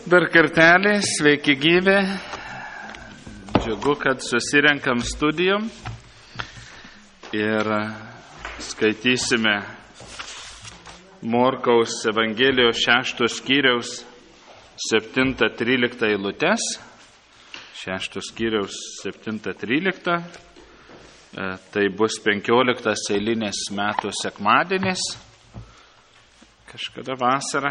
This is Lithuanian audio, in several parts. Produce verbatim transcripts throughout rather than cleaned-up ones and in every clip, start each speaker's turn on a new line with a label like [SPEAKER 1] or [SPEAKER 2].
[SPEAKER 1] Dar kartelį, sveiki gyvi. Džiugu, kad susirenkam studijom ir skaitysime Morkaus Evangelijos šešto skyriaus septintą tryliktą eilutes. Šešto skyriaus septintą tryliktą. Tai bus penkioliktas eilinės metų sekmadienis. Kažkada vasarą.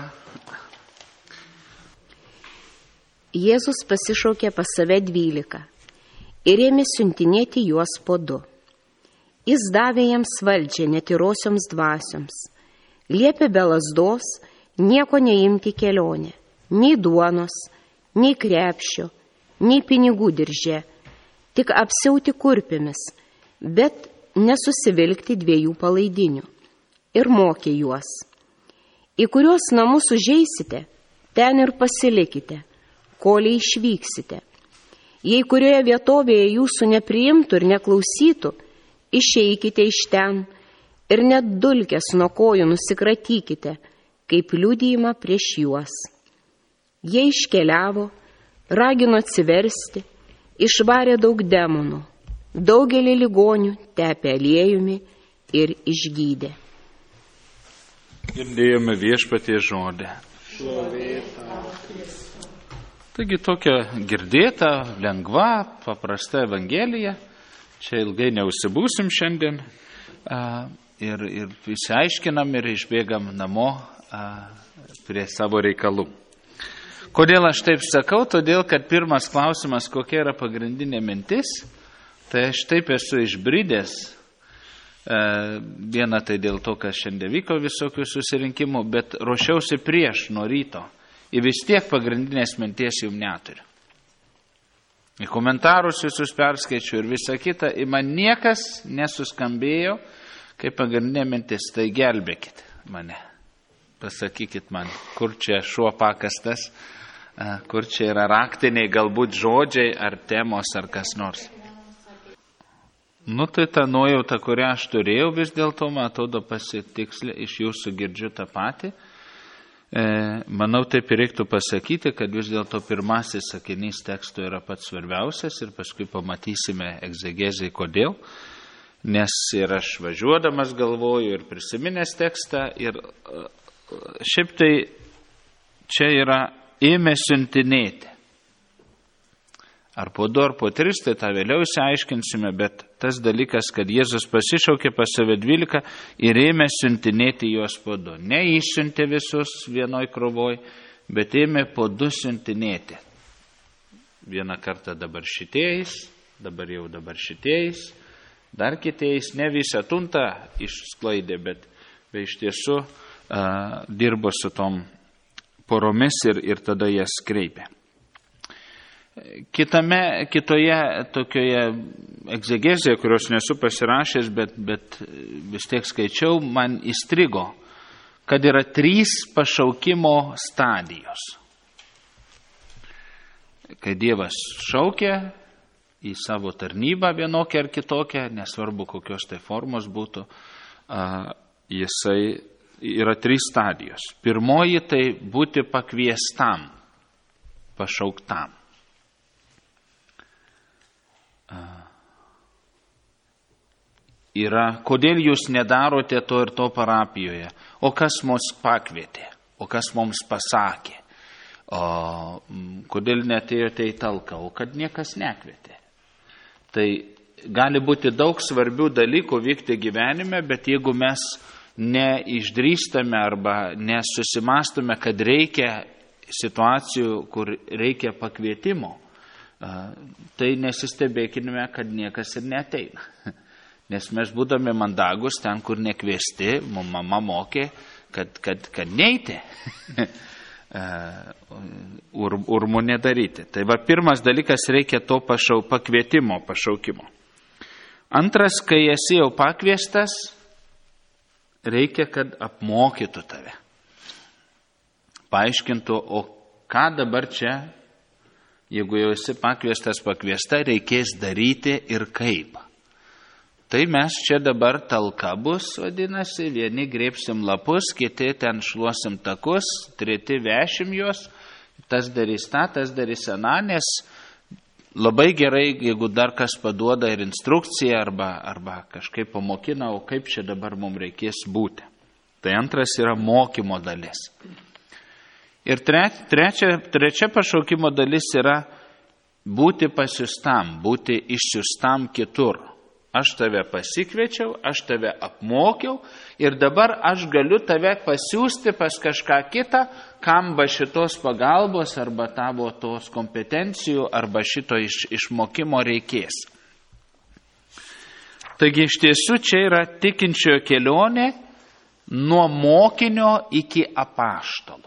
[SPEAKER 2] Jėzus pasišaukė pas save dvylika ir ėmė siuntinėti juos po du. Jis davė jiems valdžią netyrosioms dvasioms, liepė be lazdos nieko neimti kelionę, nei duonos, nei krepšio, nei pinigų diržė, tik apsiauti kurpėmis, bet nesusivilkti dviejų palaidinių. Ir mokė juos: į kuriuos namus užeisite, ten ir pasilikite, koliai išvyksite. Jei kurioje vietovėje jūsų nepriimtų ir neklausytų, išeikite iš ten ir net dulkes nuo kojų nusikratykite, kaip liudijimą prieš juos. Jie iškeliavo, ragino atsiversti, išvarė daug demonų, daugelį ligonių tepė aliejumi ir išgydė.
[SPEAKER 1] Girdėjome Viešpaties žodį. Taigi tokia girdėta, lengva, paprasta Evangelija. Čia ilgai neužsibūsim šiandien. A, ir, ir išsiaiškinam ir išbėgam namo a, prie savo reikalų. Kodėl aš taip sakau? Todėl, kad pirmas klausimas, kokia yra pagrindinė mintis, tai aš taip esu išbridęs. A, viena tai dėl to, kas šiandien vyko visokių susirinkimų, bet ruošiausi prieš nuo ryto. Ir vis tiek pagrindinės minties jums neturiu. Į komentarus visus perskaičiu ir visą kitą, ir man niekas nesuskambėjo, kaip pagrindinė mintis, tai gelbėkit mane. Pasakykit man, kur čia šuo pakastas, kur čia yra raktiniai galbūt žodžiai ar temos ar kas nors. Nu tai ta nuojauta, kurią aš turėjau, vis dėlto, man atrodo, pasitikslė, iš jūsų girdžiu tą patį. Manau, taip ir reiktų pasakyti, kad vis dėlto pirmasis sakinys teksto yra pats svarbiausias ir paskui pamatysime egzegezai kodėl, nes ir aš važiuodamas galvoju ir prisiminęs tekstą ir šiaip tai čia yra ėmė siuntinėti. Ar po du, ar po tris, tai tą vėliau išsiaiškinsime, bet tas dalykas, kad Jėzus pasišaukė pas save dvylika ir ėmė siuntinėti juos po du. Ne išsiuntė visus vienoj krūvoj, bet ėmė po du siuntinėti. Vieną kartą dabar šitėjais, dabar jau dabar šitėjais, dar kitėjais, ne visą tuntą išsklaidė, bet, bet iš tiesų uh, dirbo su tom poromis ir, ir tada jas kreipė. Kitame, kitoje tokioje egzegezėje, kurios nesu pasirašęs, bet, bet vis tiek skaičiau, man įstrigo, kad yra trys pašaukimo stadijos. Kai Dievas šaukia į savo tarnybą vienokią ar kitokią, nesvarbu kokios tai formos būtų, jisai yra trys stadijos. Pirmoji tai būti pakviestam, pašauktam. Yra, kodėl jūs nedarote to ir to parapijoje, o kas mus pakvietė, o kas mums pasakė, o kodėl neatėjote į talką, o kad niekas nekvietė. Tai gali būti daug svarbių dalykų vykti gyvenime, bet jeigu mes neišdrįstame arba nesusimastome, kad reikia situacijų, kur reikia pakvietimo, tai nesistebėkime, kad niekas ir neateina. Nes mes būdami mandagus ten, kur nekviesti, mama mokė, kad, kad, kad neiti, Ur, urmų nedaryti. Tai va, pirmas dalykas, reikia to pašau, pakvietimo, pašaukimo. Antras, kai esi jau pakviestas, reikia, kad apmokytų tave. Paaiškintų, o ką dabar čia, jeigu jau esi pakviestas, pakviesta, reikės daryti ir kaip. Tai mes čia dabar talka bus, vadinasi, vieni grėpsim lapus, kiti ten šluosim takus, treti vešim juos tas darys tą, tas darys aną, nes labai gerai, jeigu dar kas paduoda ir instrukciją arba, arba kažkaip pamokina, o kaip čia dabar mums reikės būti. Tai antras yra mokymo dalis. Ir trečia, trečia pašaukimo dalis yra būti pasiustam, būti išsiustam kitur. Aš tave pasikviečiau, aš tave apmokiau ir dabar aš galiu tave pasiūsti pas kažką kitą, kam ba šitos pagalbos arba tavo tos kompetencijų arba šito iš, išmokymo reikės. Taigi iš tiesų čia yra tikinčiojo kelionė nuo mokinio iki apaštalo.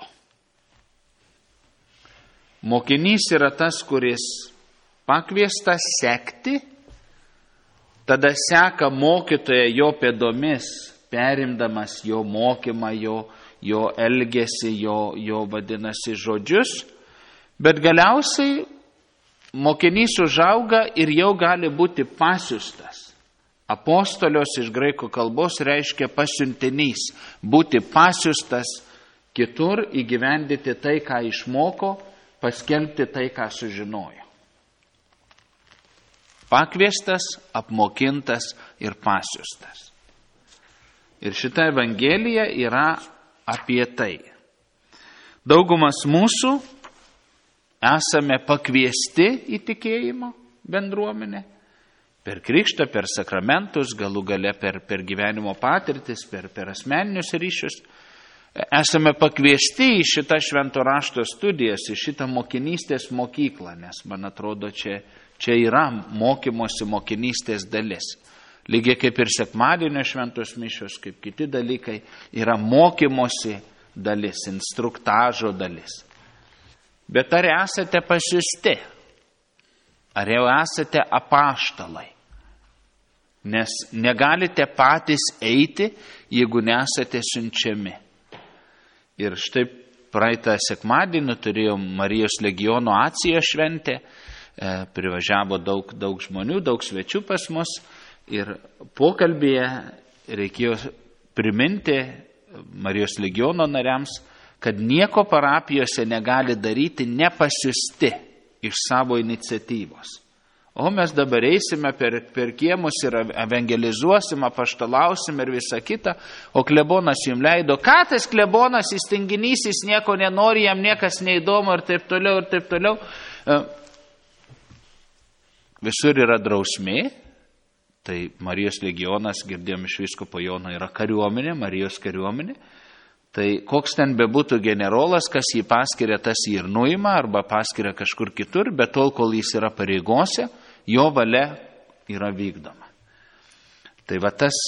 [SPEAKER 1] Mokinys yra tas, kuris pakviestas sekti, tada seka mokytoją jo pėdomis, perimdamas jo mokymą, jo, jo elgesį, jo, jo vadinasi žodžius, bet galiausiai mokinys užauga ir jau gali būti pasiustas. Apostolios iš graikų kalbos reiškia pasiuntinys, būti pasiustas kitur, įgyvendyti tai, ką išmoko, paskelbti tai, ką sužinojo. Pakviestas, apmokintas ir pasiustas. Ir šita evangelija yra apie tai. Daugumas mūsų esame pakviesti į tikėjimo bendruomenę, per krikštą, per sakramentus, galų gale per, per gyvenimo patirtis, per, per asmeninius ryšius. Esame pakviesti į šitą švento rašto studijas, į šitą mokinystės mokyklą, nes man atrodo, čia Čia yra mokymosi mokinystės dalis. Lygiai kaip ir sekmadienio šventos mišios, kaip kiti dalykai, yra mokymosi dalis, instruktažo dalis. Bet ar esate pasiusti? Ar jau esate apaštalai? Nes negalite patys eiti, jeigu nesate siunčiami. Ir štai praeitą sekmadienį turėjom Marijos legiono acijo šventę. Privažiavo daug, daug žmonių, daug svečių pas mus ir pokalbėje reikėjo priminti Marijos legiono nariams, kad nieko parapijose negali daryti nepasiusti iš savo iniciatyvos. O mes dabar eisime per, per kiemus ir evangelizuosim, apaštalausim ir visą kitą, o klebonas jums leido. Ką tas klebonas, jis tinginys, jis nieko nenori, jam niekas neįdomu ir taip toliau ir taip toliau. Visur yra drausmė, tai Marijos legionas, girdėjom iš vyskupo Jono, yra kariuomenė, Marijos kariuomenė. Tai koks ten bebūtų generolas, kas jį paskiria, tas jį ir nuima arba paskiria kažkur kitur, bet tol, kol jis yra pareigose, jo valia yra vykdoma. Tai va tas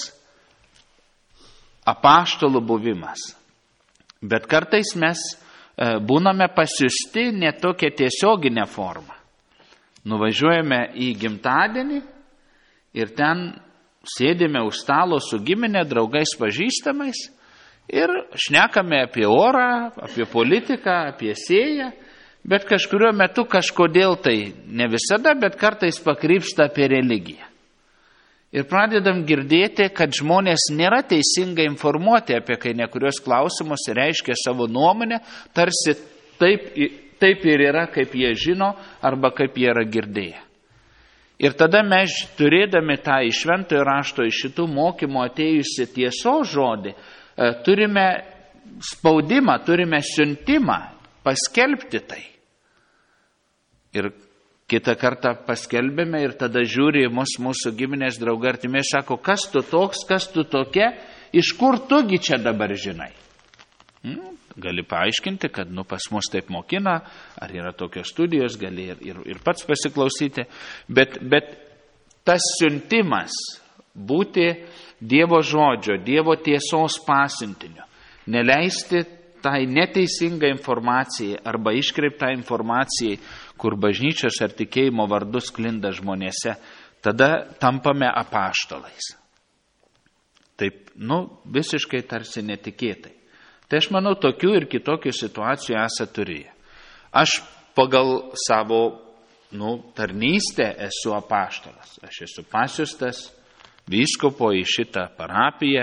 [SPEAKER 1] apaštalų buvimas. Bet kartais mes būname pasiusti ne tokia tiesioginė forma. Nuvažiuojame į gimtadienį ir ten sėdime už stalo su giminė, draugais, pažįstamais ir šnekame apie orą, apie politiką, apie sėją, bet kažkuriuo metu kažkodėl tai ne visada, bet kartais pakrypsta apie religiją. Ir pradedam girdėti, kad žmonės nėra teisingai informuoti apie kai nekurios klausimus ir reiškia savo nuomonę, tarsi taip Taip ir yra, kaip jie žino, arba kaip jie yra girdėję. Ir tada mes, turėdami tą iš šventojo rašto, iš šitų mokymų atėjusi tiesos žodį, turime spaudimą, turime siuntimą paskelbti tai. Ir kitą kartą paskelbėme ir tada žiūri mus mūsų giminės draugai artimiai, sako, kas tu toks, kas tu tokia, iš kur tugi čia dabar žinai? Hmm? Gali paaiškinti, kad nu, pas mus taip mokina, ar yra tokios studijos, gali ir, ir, ir pats pasiklausyti, bet, bet tas siuntimas būti Dievo žodžio, Dievo tiesos pasiuntiniu, neleisti tai neteisingai informacijai arba iškreiptai informacijai, kur bažnyčios ar tikėjimo vardus sklinda žmonėse, tada tampame apaštalais. Taip, nu, visiškai tarsi netikėtai. Tai aš manau, tokių ir kitokių situacijų esate turėję. Aš pagal savo nu, tarnystę esu apaštalas. Aš esu pasiustas vyskupo į šitą parapiją,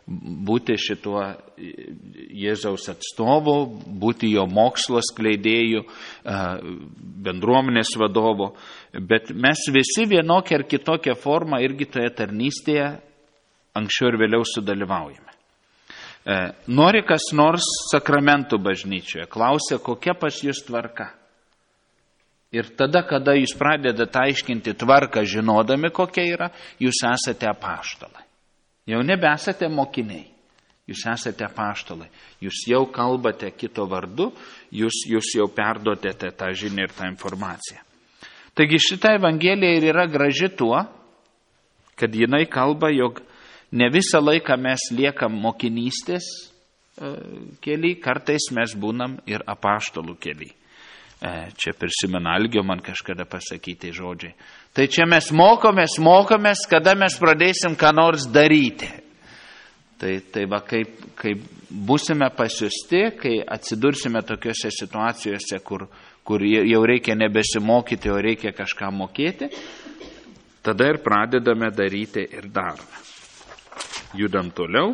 [SPEAKER 1] būti šituo Jėzaus atstovu, būti jo mokslo skleidėjų, bendruomenės vadovu, bet mes visi vienokia ar kitokia forma irgi toje tarnystėje anksčiau ir vėliau sudalyvaujame. Nori kas nors sakramentų bažnyčioje, klausia, kokia pas jūs tvarka. Ir tada, kada jūs pradedate aiškinti tvarką, žinodami kokia yra, jūs esate apaštalai. Jau nebesate mokiniai, jūs esate apaštalai. Jūs jau kalbate kito vardu, jūs, jūs jau perduotėte tą žinią ir tą informaciją. Taigi šita Evangelija ir yra graži tuo, kad jinai kalba, jog ne visą laiką mes liekam mokinystės kely, kartais mes būnam ir apaštalų kely. Čia prisimena Algio man kažkada pasakyti žodžiai. Tai čia mes mokomės, mokomės, kada mes pradėsim ką nors daryti. Tai, tai va, kaip, kaip būsime pasiusti, kai atsidursime tokiuose situacijose, kur, kur jau reikia nebesimokyti, o reikia kažką mokėti, tada ir pradedame daryti ir darome. Judam toliau.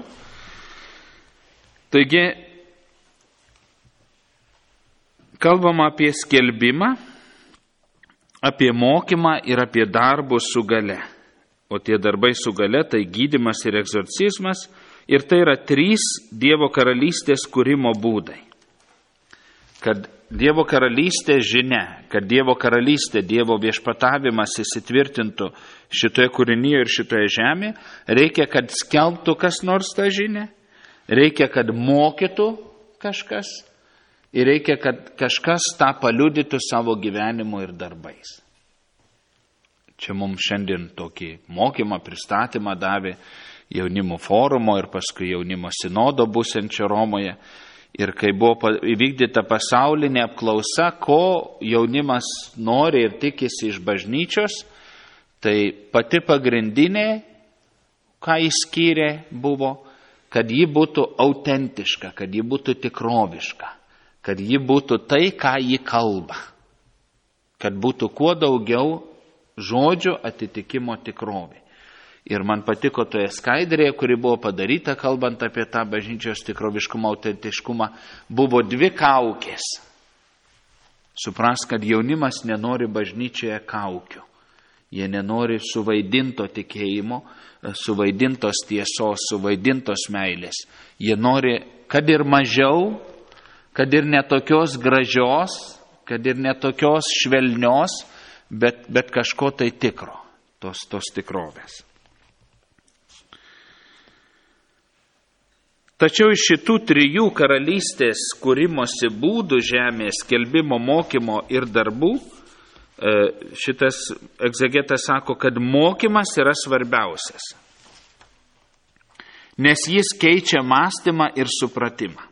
[SPEAKER 1] Taigi, kalbam apie skelbimą, apie mokymą ir apie darbus su gale. O tie darbai su gale tai gydymas ir egzorcizmas, ir tai yra trys Dievo karalystės kūrimo būdai. Kad Dievo karalystė žinia, kad Dievo karalystė, Dievo viešpatavimas įsitvirtintų šitoje kūrinyje ir šitoje žemėje, reikia, kad skelbtų kas nors tą žinią, reikia, kad mokytų kažkas ir reikia, kad kažkas tą paliudytų savo gyvenimu ir darbais. Čia mums šiandien tokį mokymą, pristatymą davė jaunimo forumo ir paskui jaunimo sinodo būsiančio Romoje. Ir kai buvo įvykdyta pasaulinė apklausa, ko jaunimas nori ir tikisi iš bažnyčios, tai pati pagrindinė, ką jis skyrė, buvo, kad ji būtų autentiška, kad ji būtų tikroviška, kad ji būtų tai, ką ji kalba, kad būtų kuo daugiau žodžių atitikimo tikrovė. Ir man patiko toje skaidrėje, kuri buvo padaryta, kalbant apie tą bažnyčios tikroviškumą, autentiškumą, buvo dvi kaukės. Supras, kad jaunimas nenori bažnyčioje kaukių. Jie nenori suvaidinto tikėjimo, suvaidintos tiesos, suvaidintos meilės. Jie nori, kad ir mažiau, kad ir netokios gražios, kad ir netokios švelnios, bet, bet kažko tai tikro, tos, tos tikrovės. Tačiau iš šitų trijų karalystės kūrimosi būdų žemės, skelbimo, mokymo ir darbų, šitas egzegetas sako, kad mokymas yra svarbiausias, nes jis keičia mąstymą ir supratimą.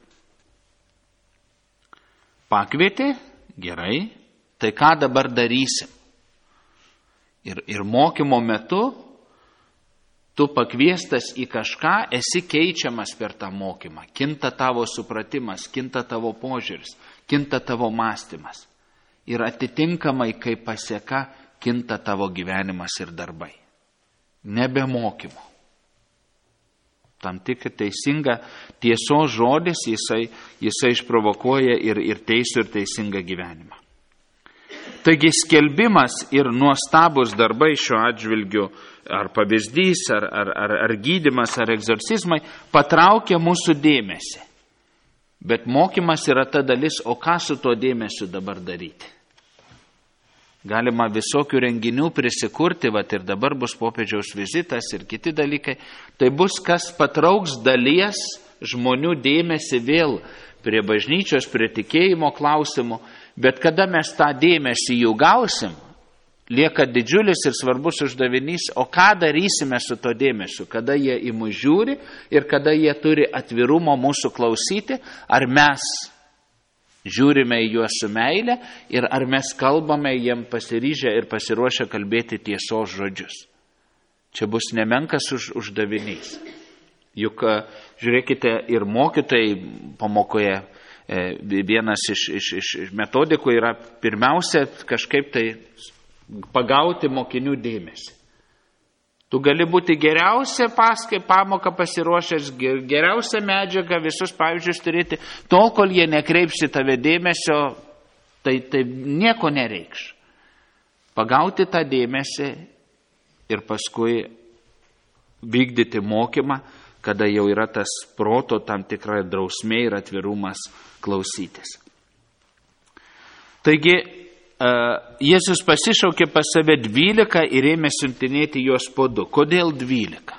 [SPEAKER 1] Pakvietė, gerai, tai ką dabar darysim? Ir, ir mokymo metu tu pakviestas į kažką, esi keičiamas per tą mokymą. Kinta tavo supratimas, kinta tavo požiūris, kinta tavo mąstymas. Ir atitinkamai, kaip pasieka, kinta tavo gyvenimas ir darbai. Nebe mokymo. Tam tik teisinga tiesos žodis, jisai, jisai išprovokuoja ir, ir teisų ir teisingą gyvenimą. Taigi skelbimas ir nuostabus darbai šiuo atžvilgiu, ar pavyzdys, ar, ar, ar, ar gydymas, ar egzorcizmai, patraukia mūsų dėmesį. Bet mokymas yra ta dalis, o ką su tuo dėmesiu dabar daryti. Galima visokių renginių prisikurti, vat ir dabar bus popiežiaus vizitas ir kiti dalykai. Tai bus, kas patrauks dalies žmonių dėmesį vėl prie bažnyčios, prie tikėjimo klausimų. Bet kada mes tą dėmesį jų gausim, lieka didžiulis ir svarbus uždavinys, o ką darysime su to dėmesiu, kada jie į mus žiūri ir kada jie turi atvirumo mūsų klausyti, ar mes žiūrime į juos su meile ir ar mes kalbame jiem pasiryžę ir pasiruošę kalbėti tiesos žodžius. Čia bus nemenkas už, uždavinys. Juk, žiūrėkite, ir mokytojai pamokoje, vienas iš, iš, iš metodikų yra pirmiausia kažkaip tai pagauti mokinių dėmesį. Tu gali būti geriausia paskai pamoką pasiruošęs, geriausią medžiagą, visus pavyzdžius turėti, tol, kol jie nekreipsi tave dėmesio, tai, tai nieko nereikš. Pagauti tą dėmesį ir paskui vykdyti mokymą, kada jau yra tas proto tam tikra drausmė ir atvirumas klausytis. Taigi, Jėzus pasišaukė pas save dvylika ir ėmė siuntinėti juos po du. Kodėl dvylika?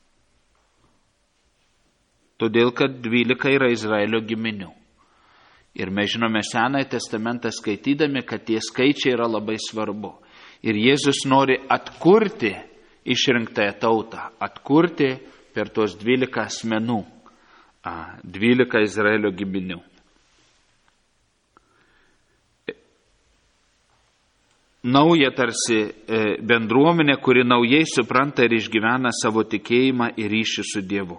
[SPEAKER 1] Todėl, kad dvylika yra Izraelio giminių. Ir mes žinome Senąjį testamentą skaitydami, kad tie skaičiai yra labai svarbu. Ir Jėzus nori atkurti išrinktąją tautą, atkurti per tuos dvylika asmenų, dvylika Izraelio giminių. Nauja tarsi bendruomenė, kuri naujai supranta ir išgyvena savo tikėjimą ir ryšį su Dievu.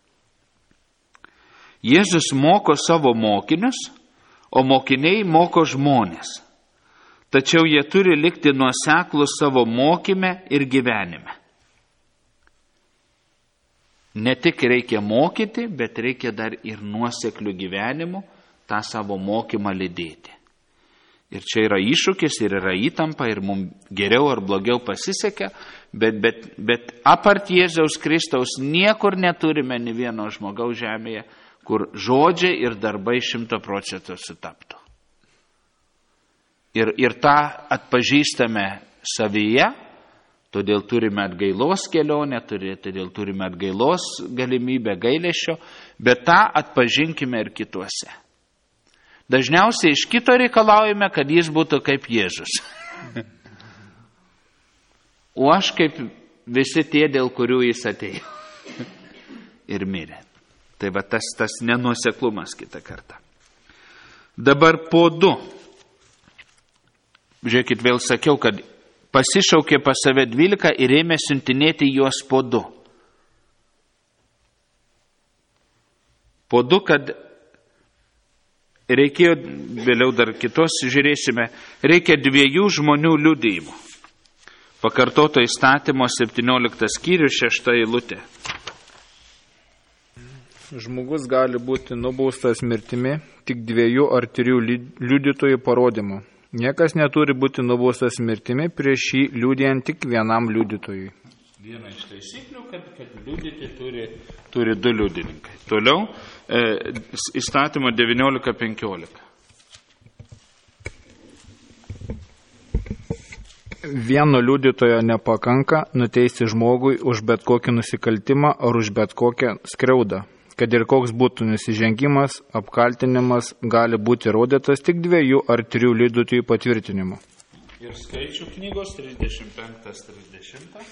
[SPEAKER 1] Jėzus moko savo mokinius, o mokiniai moko žmonės. Tačiau jie turi likti nuoseklūs savo mokyme ir gyvenime. Ne tik reikia mokyti, bet reikia dar ir nuoseklių gyvenimu tą savo mokymą lydėti. Ir čia yra iššūkis, ir yra įtampa, ir mums geriau ar blogiau pasisekė, bet, bet, bet apart Jėzaus Kristaus niekur neturime ni vieno žmogaus žemėje, kur žodžiai ir darbai šimto procentų sutaptų. Ir, ir tą atpažįstame savyje, todėl turime atgailos kelionę, todėl turime atgailos galimybę gailesčio, bet tą atpažinkime ir kituose. Dažniausiai iš kito reikalaujame, kad jis būtų kaip Jėzus. O aš kaip visi tie, dėl kurių jis atėjo ir mirė. Tai va tas, tas nenuoseklumas kitą kartą. Dabar po du. Žiūrėkit, vėl sakiau, kad pasišaukė pas save dvylika ir ėmė siuntinėti juos po du. Po du, kad reikėjo, vėliau dar kitos žiūrėsime, reikia dviejų žmonių liudijimų. Pakartoto įstatymo septynioliktas skyrius, šešta eilutė.
[SPEAKER 3] Žmogus gali būti nubaustas mirtimi tik dviejų ar trijų liudytojų parodymu. Niekas neturi būti nubaustas mirtimi prieš jį liudijant tik vienam liudytojui.
[SPEAKER 1] Viena iš taisyklių, kad, kad liudyti turi, turi du liudininkai. Toliau, e, įstatymo devyniolika penkiolika.
[SPEAKER 3] Vieno liudytojo nepakanka nuteisti žmogui už bet kokį nusikaltimą ar už bet kokią skriaudą. Kad ir koks būtų nusižengimas, apkaltinimas gali būti įrodytas tik dviejų ar trijų liudytojų patvirtinimu.
[SPEAKER 1] Ir skaičių knygos trisdešimt penktas trisdešimt.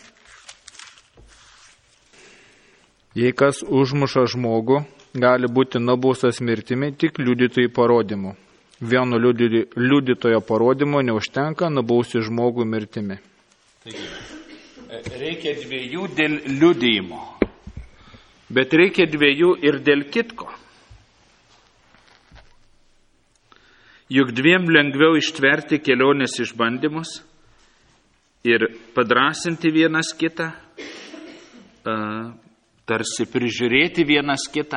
[SPEAKER 3] Jei kas užmuša žmogų, gali būti nubaustas mirtimi tik liudytojų parodymu. Vieno liudytojo parodymo neužtenka nubausti žmogų mirtimi.
[SPEAKER 1] Taigi, reikia dviejų dėl liudijimo, bet reikia dviejų ir dėl kitko. Juk dviem lengviau ištverti kelionės išbandymus ir padrasinti vienas kitą, uh, tarsi prižiūrėti vienas kitą.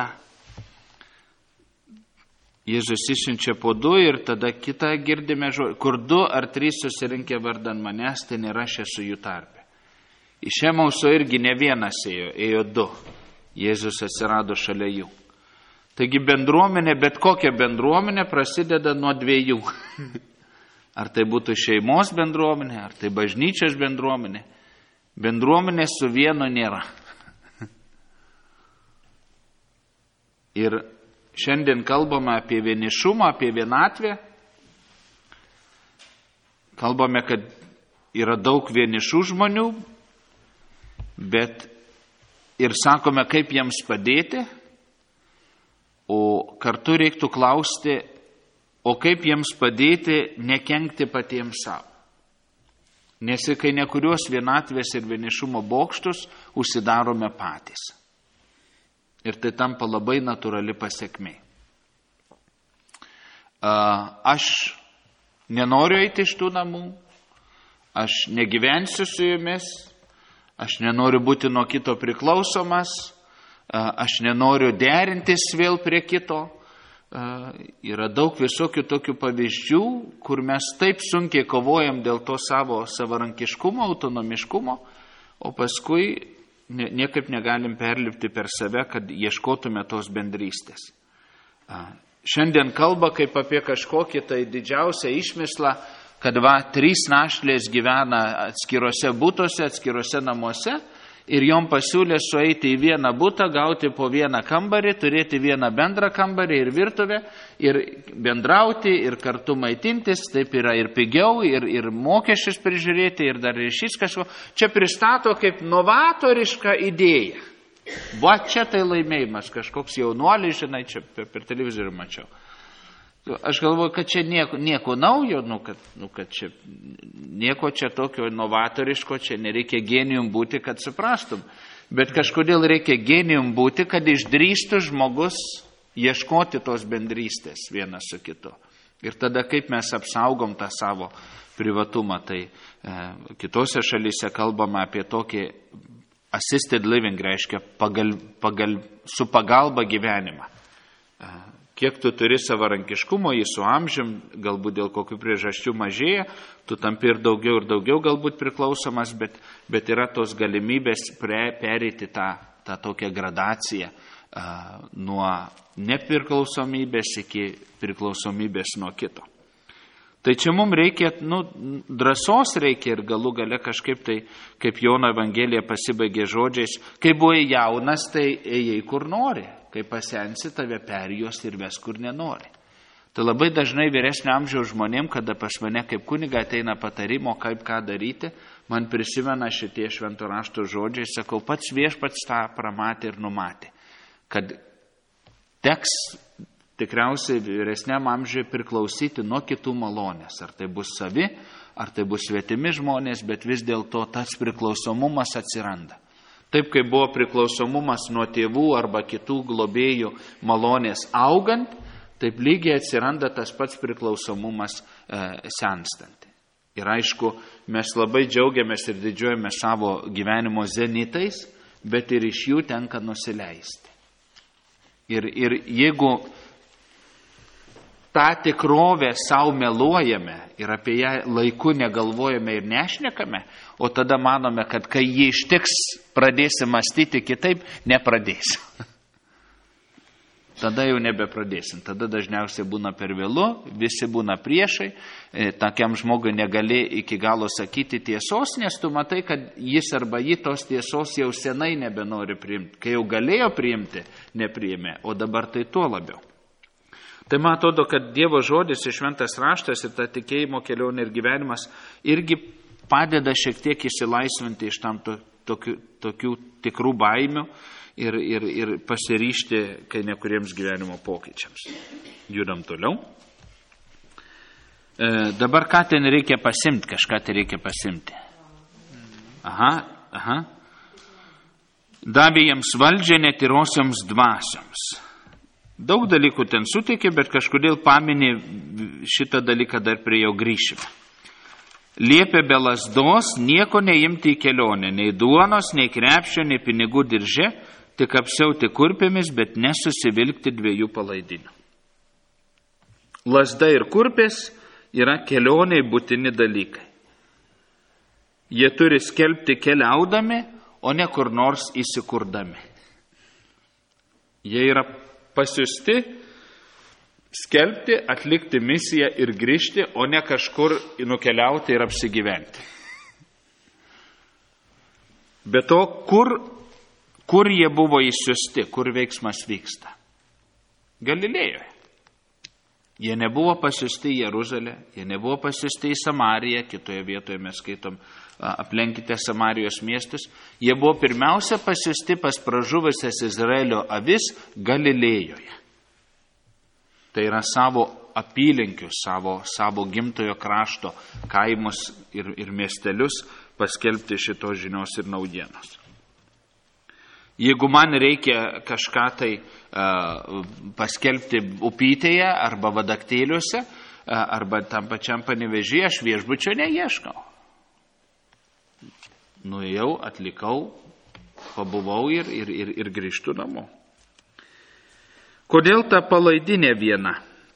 [SPEAKER 1] Jėzus išsiunčia po du ir tada kitą girdime žodį, kur du ar trys susirinkę vardan manęs, ten ir aš esu jų tarpe. Iš Emauso irgi ne vienas ėjo, ėjo du. Jėzus atsirado šalia jų. Taigi bendruomenė, bet kokia bendruomenė prasideda nuo dviejų. Ar tai būtų šeimos bendruomenė, ar tai bažnyčios bendruomenė. Bendruomenė su vienu nėra. Ir šiandien kalbame apie vienišumą, apie vienatvę. Kalbame, kad yra daug vienišų žmonių, bet ir sakome, kaip jiems padėti, o kartu reiktų klausti, o kaip jiems padėti nekenkti patiems savo. Nes kai nekurios vienatvės ir vienišumo bokštus užsidarome patys. Ir tai tampa labai natūrali pasiekmė. Aš nenoriu eiti iš tų namų, aš negyvensiu su jumis, aš nenoriu būti nuo kito priklausomas, aš nenoriu derintis vėl prie kito. Yra daug visokių tokių pavyzdžių, kur mes taip sunkiai kovojam dėl to savo savarankiškumo, autonomiškumo, o paskui niekaip negalim perlipti per save, kad ieškotume tos bendrystės. Šiandien kalba kaip apie kažkokį tai didžiausią išmislą, kad va, trys našlės gyvena atskiruose būtuose, atskiruose namuose ir jom pasiūlė sueiti į vieną butą, gauti po vieną kambarį, turėti vieną bendrą kambarį ir virtuvę ir bendrauti ir kartu maitintis, taip yra ir pigiau, ir, ir mokesčius prižiūrėti, ir dar ir šis kažko. Čia pristato kaip novatorišką idėją. Va, čia tai laimėjimas, kažkoks jaunuolis, žinai, čia per, per televizorių mačiau. Aš galvoju, kad čia nieko, nieko naujo, nu kad, nu, kad čia nieko čia tokio novatoriško, čia nereikia genijum būti, kad suprastum. Bet kažkodėl reikia genijum būti, kad išdrįstų žmogus ieškoti tos bendrystės vienas su kitu. Ir tada kaip mes apsaugom tą savo privatumą. Tai e, kitose šalyse kalbama apie tokį assisted living, reiškia pagal, pagal, su pagalba gyvenimą. E, Kiek tu turi savarankiškumo, jį su amžium, galbūt dėl kokių priežasčių mažėja, tu tampi ir daugiau ir daugiau galbūt priklausomas, bet, bet yra tos galimybės pre, perėti tą, tą tokią gradaciją uh, nuo nepriklausomybės iki priklausomybės nuo kito. Tai čia mums reikia, nu, drąsos reikia ir galų gale kažkaip tai, kaip Jono Evangelija pasibaigė žodžiais, kai buvai jaunas, tai ėjai kur nori. Kai pasensi, tave perjos ir ves kur nenori. Tai labai dažnai vyresnio amžiaus žmonėm, kada pas mane kaip kuniga ateina patarimo, kaip ką daryti, man prisimena šitie švento rašto žodžiai, sakau, pats viešpats tą pramatė ir numatė, kad teks tikriausiai vyresniam amžiui priklausyti nuo kitų malonės, ar tai bus savi, ar tai bus svetimi žmonės, bet vis dėlto tas priklausomumas atsiranda. Taip kaip buvo priklausomumas nuo tėvų arba kitų globėjų malonės augant, taip lygiai atsiranda tas pats priklausomumas e, senstant. Ir aišku, mes labai džiaugiamės ir didžiuojame savo gyvenimo zenitais, bet ir iš jų tenka nusileisti. Ir, ir jeigu tą tikrovę savo meluojame ir apie ją laiku negalvojame ir nešnekame, o tada manome, kad kai jį ištiks, pradėsim mąstyti kitaip, nepradėsim. Tada jau nebepradėsim. Tada dažniausiai būna per vėlu, visi būna priešai, tokiam žmogui negali iki galo sakyti tiesos, nes tu matai, kad jis arba jį tos tiesos jau senai nebenori priimti. Kai jau galėjo priimti, nepriėmė, o dabar tai tuo labiau. Tai man atrodo, kad Dievo žodis ir šventas raštas ir ta tikėjimo kelionė ir gyvenimas irgi padeda šiek tiek išsilaisvinti iš tam to, tokių, tokių tikrų baimių ir, ir, ir pasiryžti kai nekuriems gyvenimo pokyčiams. Judam toliau. E, dabar ką ten reikia pasimti, kažką ten reikia pasimti. Aha, aha. Davė jiems valdžią netyrosioms dvasioms. Daug dalykų ten suteikė, bet kažkodėl paminė šitą dalyką, dar prie jo grįšime. Liepė be lasdos nieko neimti į kelionę, nei duonos, nei krepšio, nei pinigų dirže, tik apsiauti kurpėmis, bet nesusivilkti dviejų palaidinių. Lasda ir kurpės yra kelioniai būtini dalykai. Jie turi skelbti keliaudami, o ne kur nors įsikurdami. Jie yra pasiusti, skelbti, atlikti misiją ir grįžti, o ne kažkur nukeliauti ir apsigyventi. Be to, kur, kur jie buvo įsiusti, kur veiksmas vyksta? Galilėjoje. Jie nebuvo pasiusti į Jeruzalę, jie nebuvo pasiusti į Samariją, kitoje vietoje mes skaitom, aplenkite Samarijos miestus. Jie buvo pirmiausia pasiusti pas pražuvusias Izraelio avis Galilėjoje. Tai yra savo apylinkius, savo, savo gimtojo krašto kaimus ir, ir miestelius paskelbti šitos žinios ir naujienos. Jeigu man reikia kažką tai uh, paskelbti upytėje arba vadaktėliuose, uh, arba tam pačiam Panevėžyje, aš viešbučio neieškau. nuėjau, atlikau, pabuvau ir, ir, ir, ir grįžtu namo. Kodėl ta palaidinė viena?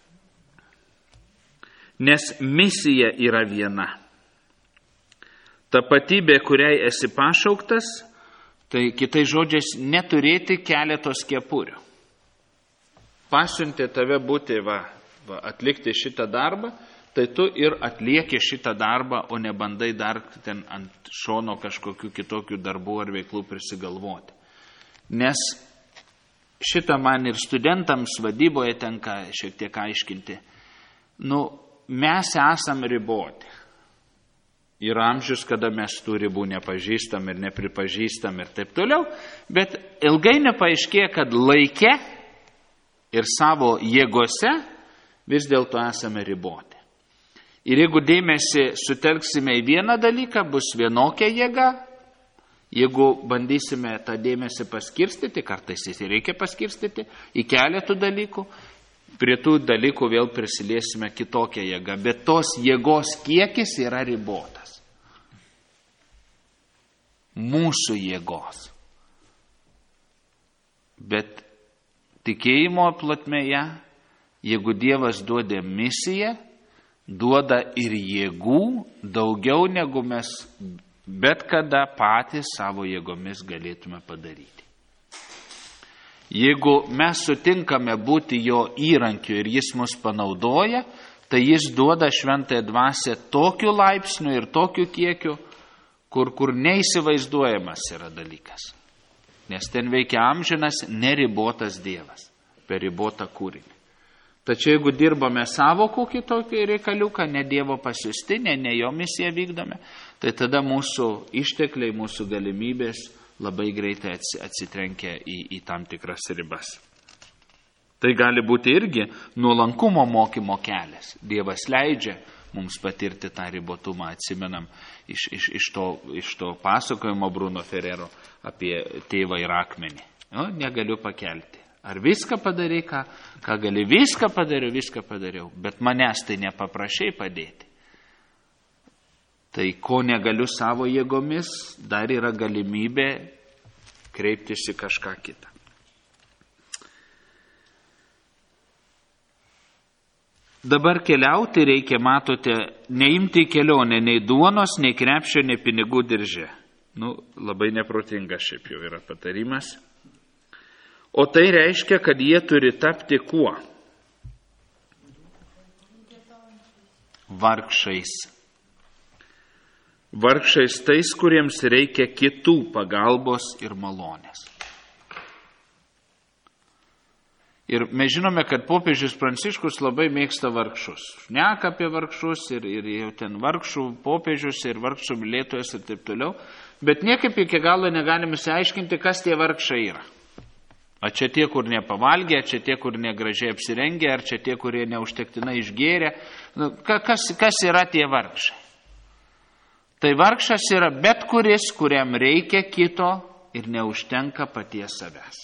[SPEAKER 1] Nes misija yra viena. Tapatybė, kuriai esi pašauktas, tai kitai žodžiais neturėti keletos kepurių. Pasiuntė tave būti, va, va, atlikti šitą darbą, tai tu ir atlieki šitą darbą, o ne bandai dar ten ant šono kažkokių kitokių darbų ar veiklų prisigalvoti. Nes šitą man ir studentams vadyboje tenka šiek tiek aiškinti. Nu, mes esam riboti. Yra amžius, kada mes tų ribų nepažįstam ir nepripažįstam ir taip toliau, bet ilgai nepaaiškėja, kad laike ir savo jėgose vis dėlto esame riboti. Ir jeigu dėmesį sutelksime į vieną dalyką, bus vienokia jėga. Jeigu bandysime tą dėmesį paskirstyti, kartais jis reikia paskirstyti į keletų dalykų, prie tų dalykų vėl prisiliesime kitokią jėgą, bet tos jėgos kiekis yra ribotas. Mūsų jėgos. Bet tikėjimo plotmėje, jeigu Dievas duoda misiją, duoda ir jėgų daugiau negu mes bet kada patys savo jėgomis galėtume padaryti. Jeigu mes sutinkame būti jo įrankiu ir jis mus panaudoja, tai jis duoda šventąją dvasią tokiu laipsniu ir tokiu kiekiu, kur, kur neįsivaizduojamas yra dalykas. Nes ten veikia amžinas, neribotas Dievas per ribotą kūrinį. Tačiau jeigu dirbame savo kokį tokį reikaliuką, ne Dievo pasiusti, ne, ne jo misiją vykdome, tai tada mūsų ištekliai, mūsų galimybės labai greitai atsitrenkia į, į tam tikras ribas. Tai gali būti irgi nuolankumo mokymo kelias. Dievas leidžia mums patirti tą ribotumą, atsimenam iš, iš, iš, to, iš to pasakojimo Bruno Ferrero apie tėvą ir akmenį. Nu, negaliu pakelti. Ar viską padarai, ką, ką gali, viską padariau, viską padariau, bet manęs tai nepaprašai padėti. Tai ko negaliu savo jėgomis, dar yra galimybė kreiptis į kažką kitą. Dabar keliauti reikia, matote, neimti į kelionę nei duonos, nei krepšio, nei pinigų dirže. Nu, labai neprotinga šiaip jau yra patarimas. O tai reiškia, kad jie turi tapti kuo? Vargšais. Vargšais tais, kuriems reikia kitų pagalbos ir malonės. Ir mes žinome, kad popiežius Pranciškus labai mėgsta vargšus. Šneka apie vargšus ir, ir jau ten vargšų popiežius ir vargšų mylėtojas ir taip toliau. Bet niekaip iki galo negalime išsiaiškinti, kas tie vargšai yra. Ar čia tie, kur nepavalgė, ar čia tie, kur negražiai apsirengė, ar čia tie, kurie neužtektinai išgėrė. Kas, kas yra tie vargšai? Tai vargšas yra bet kuris, kuriam reikia kito ir neužtenka paties savęs.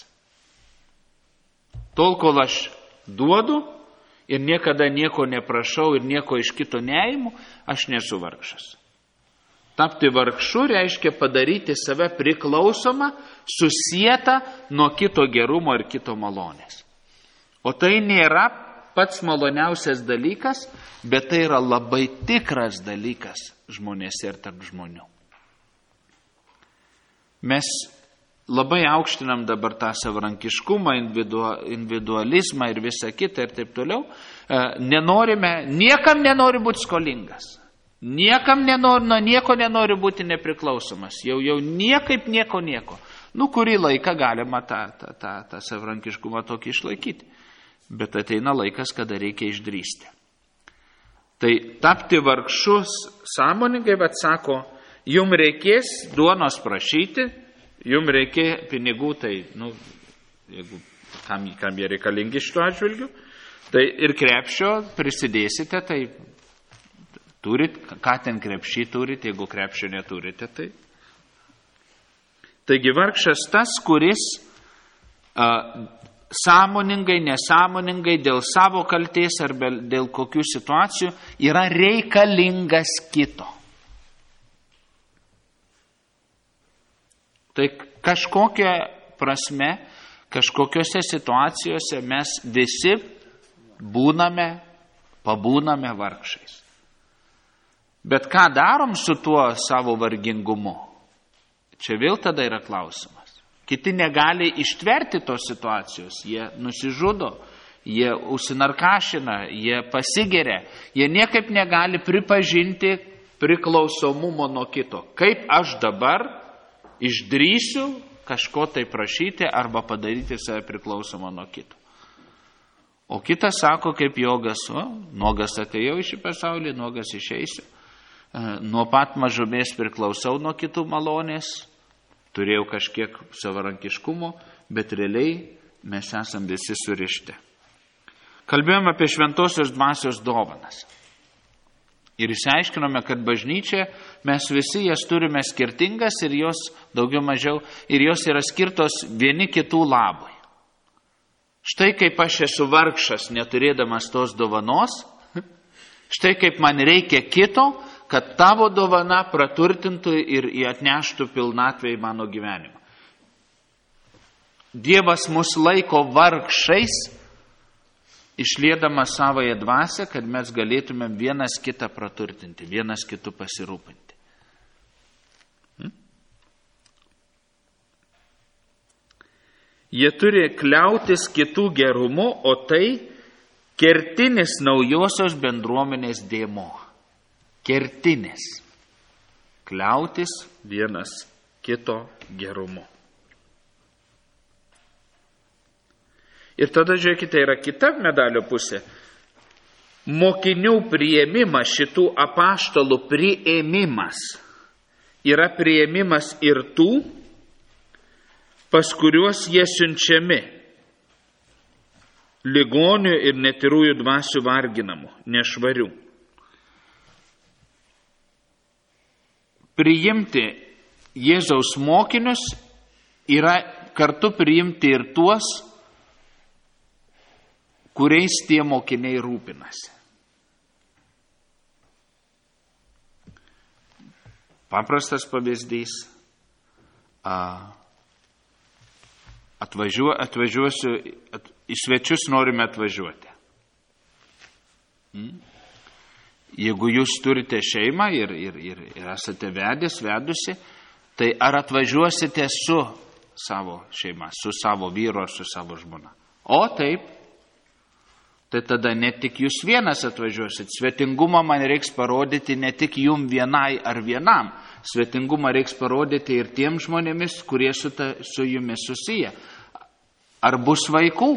[SPEAKER 1] Tol, kol aš duodu ir niekada nieko neprašau ir nieko iš kito neimu, aš nesu vargšas. Tapti vargšu reiškia padaryti save priklausomą, susietą nuo kito gerumo ir kito malonės. O tai nėra pats maloniausias dalykas, bet tai yra labai tikras dalykas žmonėse ir tarp žmonių. Mes labai aukštinam dabar tą savarankiškumą, individualizmą ir visą kitą ir taip toliau. Nenorime, niekam nenori būti skolingas. Niekam nenori, nuo nieko nenori būti nepriklausomas. Jau, jau niekaip nieko nieko. Nu, kurį laiką galima tą, tą, tą, tą savarankiškumą tokį išlaikyti. Bet ateina laikas, kada reikia išdrįsti. Tai tapti vargšus sąmoningai, bet sako, jum reikės duonos prašyti, jum reikia pinigų, tai, nu, jeigu kam, kam jie reikalingi šituo atžvilgiu, tai ir krepšio prisidėsite, tai turit, ką ten krepšį turit, jeigu krepšio neturite, tai. Taigi vargšas tas, kuris a, sąmoningai, nesąmoningai, dėl savo kaltės ar dėl kokių situacijų yra reikalingas kito. Tai kažkokia prasme, kažkokiose situacijose mes visi būname, pabūname vargšais. Bet ką darom su tuo savo vargingumu? Čia vėl tada yra klausimas. Kiti negali ištverti tos situacijos, jie nusižudo, jie užsinarkašina, jie pasigeria, jie niekaip negali pripažinti priklausomumo nuo kito. Kaip aš dabar išdrįsiu kažko tai prašyti arba padaryti save priklausomą nuo kito. O kitas sako, kaip Jogas, o, nuogas atėjau į šį pasaulį, nuogas išeisiu. Nuo pat mažumės priklausau nuo kitų malonės, turėjau kažkiek savarankiškumo, bet realiai mes esam visi surišti. Kalbėjome apie šventosios dvasios dovanas. Ir išsiaiškinome, kad bažnyčia, mes visi jas turime skirtingas ir jos daugiau mažiau, ir jos yra skirtos vieni kitų labui. Štai kaip aš esu vargšas, neturėdamas tos dovanos, štai kaip man reikia kito, kad tavo dovana praturtintų ir atneštų pilnatvę į mano gyvenimą. Dievas mus laiko vargšais, išliedamas savąją dvasią, kad mes galėtumėm vienas kitą praturtinti, vienas kitų pasirūpinti. Hmm? Jie turi kliautis kitų gerumu, o tai kertinis naujosios bendruomenės dėmuo. Kertinis. Kliautis vienas kito gerumu. Ir tada, žiūrėkite, yra kita medalio pusė. Mokinių priėmimas, šitų apaštalų priėmimas, yra priėmimas ir tų, pas kuriuos jie siunčiami, ligonių ir netirųjų dvasių varginamų, nešvarių. Priimti Jėzaus mokinius yra kartu priimti ir tuos, kuriais tie mokiniai rūpinasi. Paprastas pavyzdys. Atvažiuo, atvažiuosiu, at, į svečius norime atvažiuoti. Hmm? Jeigu jūs turite šeimą ir, ir, ir, ir esate vedęs, vedusi, tai ar atvažiuosite su savo šeima, su savo vyru ar su savo žmona? O taip, tai tada ne tik jūs vienas atvažiuosit. Svetingumą man reiks parodyti ne tik jum vienai ar vienam. Svetingumą reiks parodyti ir tiem žmonėmis, kurie su, ta, su jumis susiję. Ar bus vaikų?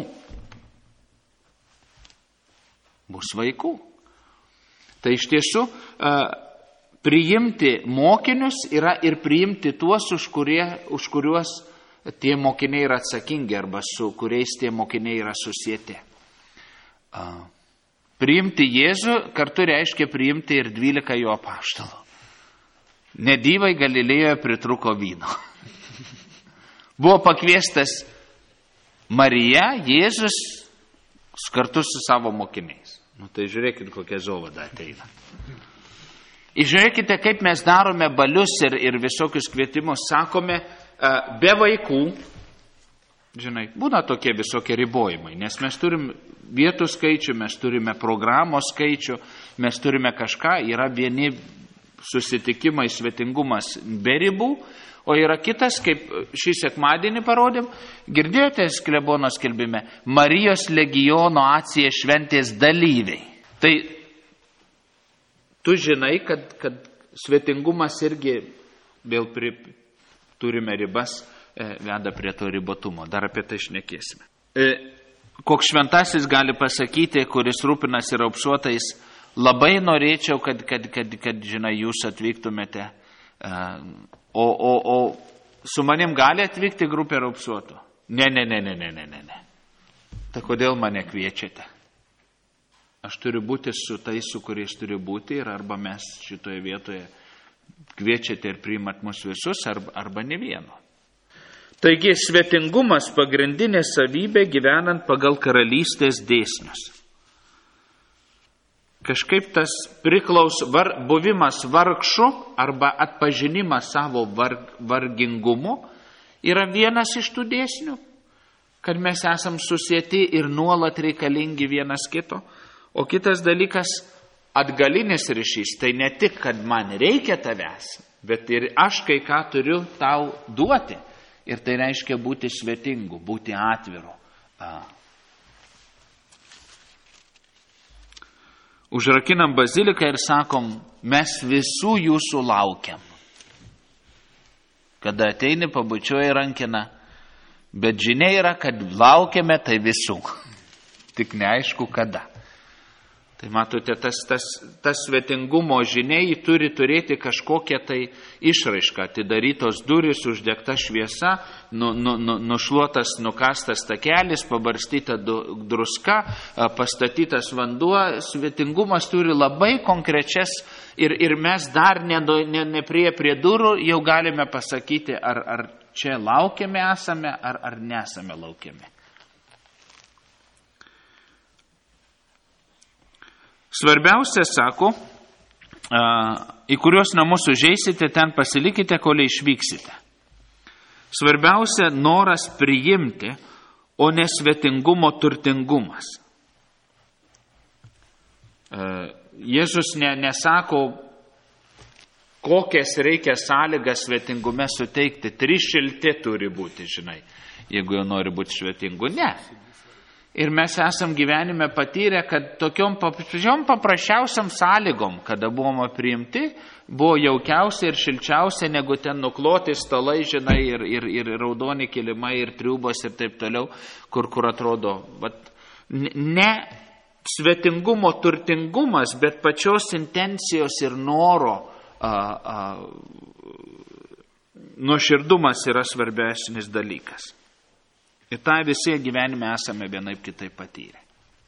[SPEAKER 1] Bus vaikų. Tai iš tiesų priimti mokinius yra ir priimti tuos, už, kurie, už kuriuos tie mokiniai yra atsakingi arba su kuriais tie mokiniai yra susieti. Priimti Jėzų kartu reiškia priimti ir dvylika jo apaštalų. Nedyvai Galilėjoje pritruko vyno. Buvo pakviestas Marija, Jėzus kartu su savo mokiniais. Nu, tai žiūrėkit, kokia zovada ateina. Ir žiūrėkite, kaip mes darome balius ir, ir visokius kvietimus. Sakome, be vaikų, žinai, būna tokie visokie ribojimai, nes mes turim vietų skaičių, mes turime programos skaičių, mes turime kažką, yra vieni susitikimai, svetingumas be ribų, o yra kitas, kaip šį sekmadienį parodėm, girdėjote klebono skelbime, Marijos legiono Acija šventės dalyviai. Tai tu žinai, kad, kad svetingumas irgi vėl pri, turime ribas, e, veda prie to ribotumo. Dar apie tai šnekėsime. E, koks šventasis gali pasakyti, kuris rūpinasi raupsuotais, labai norėčiau, kad, kad, kad, kad žinai, jūs atvyktumėte. E, O, o, o su manim gali atvykti grupė raupsuotų? Ne, ne, ne, ne, ne, ne, ne. Tai kodėl mane kviečiate? Aš turiu būti su tais, su kuriais turiu būti ir arba mes šitoje vietoje kviečiate ir priimat mus visus, arba, arba ne vieno. Taigi svetingumas pagrindinė savybė gyvenant pagal karalystės dėsnius. Kažkaip tas priklaus var, buvimas vargšu arba atpažinimas savo varg, vargingumu yra vienas iš tų dėsnių, kad mes esam susieti ir nuolat reikalingi vienas kito. O kitas dalykas, atgalinis ryšys, tai ne tik, kad man reikia tavęs, bet ir aš kai ką turiu tau duoti. Ir tai reiškia būti svetingu, būti atviru. Užrakinam baziliką ir sakom, mes visų jūsų laukiam. Kada ateini, pabučiuoji rankiną, bet žinia yra, kad laukiame tai visų. Tik neaišku kada. Tai matote, tas, tas, tas svetingumo žiniai turi turėti kažkokią tai išraišką. Atidarytos durys, uždegta šviesa, nu, nu, nu, nušluotas, nukastas takelis, pabarstyta druska, pastatytas vanduo. Svetingumas turi labai konkrečias ir, ir mes dar ne, ne, ne prie, prie durų jau galime pasakyti, ar, ar čia laukiame esame, ar, ar nesame laukiami. Svarbiausia, sako, į kuriuos namus užeisite, ten pasilikite, kol išvyksite. Svarbiausia, noras priimti, o ne svetingumo turtingumas. Jėzus ne, nesako, kokias reikia sąlygas svetingume suteikti. Trys šilti turi būti, žinai, jeigu jau nori būti svetingu. Ne. Ir mes esam gyvenime patyrę, kad tokiom paprasčiausiam sąlygom, kada buvome priimti, buvo jaukiausia ir šilčiausia, negu ten nukloti stalai, žinai, ir, ir, ir raudoni kilimai, ir triubos ir taip toliau, kur, kur atrodo. Bet ne svetingumo turtingumas, bet pačios intencijos ir noro a, a, nuoširdumas yra svarbesnis dalykas. Ir tą visi gyvenime esame vienaip kitaip patyrę.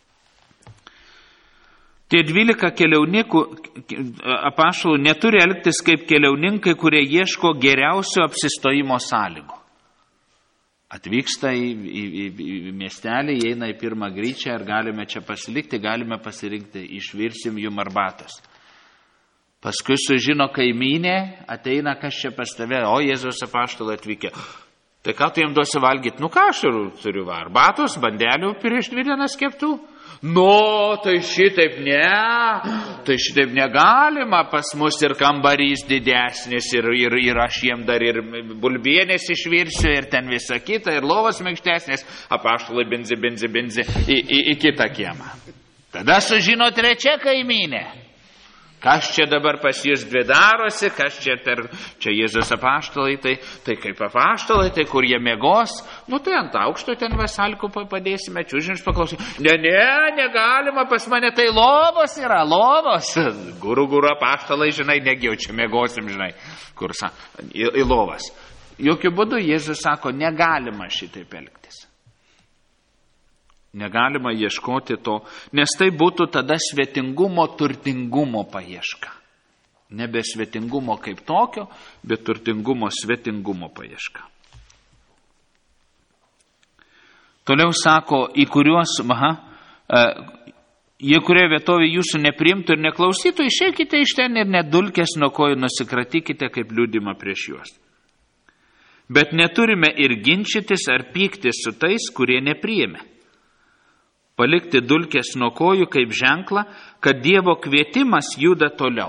[SPEAKER 1] Tie dvylika keliauninkų apaštalų neturi elgtis kaip keliauninkai, kurie ieško geriausio apsistojimo sąlygų. Atvyksta į, į, į, į miestelį, eina į pirmą gryčią, ar galime čia pasilikti, galime pasirinkti, išvirsim jum arbatos. Paskui sužino kaimynė, ateina, kas čia pas tave, o Jėzaus apaštalai atvykę. Tai ką tu jam duosi valgyti? Nu ką aš turiu, arbatos, bandelių prieš dvi dienas keptų? Nu, tai šitaip ne, tai šitaip negalima, pas mus ir kambarys didesnis, ir, ir, ir aš jiem dar ir bulvienės išvirsiu, ir ten visa kita, ir lovas minkštesnis, apaštalai binzi, binzi, binzi į, į, į kitą kiemą. Tada sužino trečia kaimynė. Kas čia dabar pas jūs dvi darosi, kas čia, ter, čia Jėzus apaštalai, tai, tai kaip apaštalai, tai kur jie miegos, nu tai ant aukšto ten vasalkų padėsime, čiūžinius paklausime. Ne, ne, negalima, pas mane tai lovos yra, lovos. Guru, guru apaštalai, žinai, negi jau čia miegosim, žinai, kur sa, į, į lovas. Jokių būdų Jėzus sako, negalima šitaip elgtis. Negalima ieškoti to, nes tai būtų tada svetingumo, turtingumo paieška. Nebe svetingumo kaip tokio, bet turtingumo, svetingumo paieška. Toliau sako, į kuriuos, aha, jie kurie vietovė jūsų nepriimtų ir neklausytų, išeikite iš ten ir nedulkės nuo kojų nusikratykite kaip liudimą prieš juos. Bet neturime ir ginčytis ar pyktis su tais, kurie nepriėmė. Palikti dulkės nuo kojų kaip ženklą, kad Dievo kvietimas juda toliau.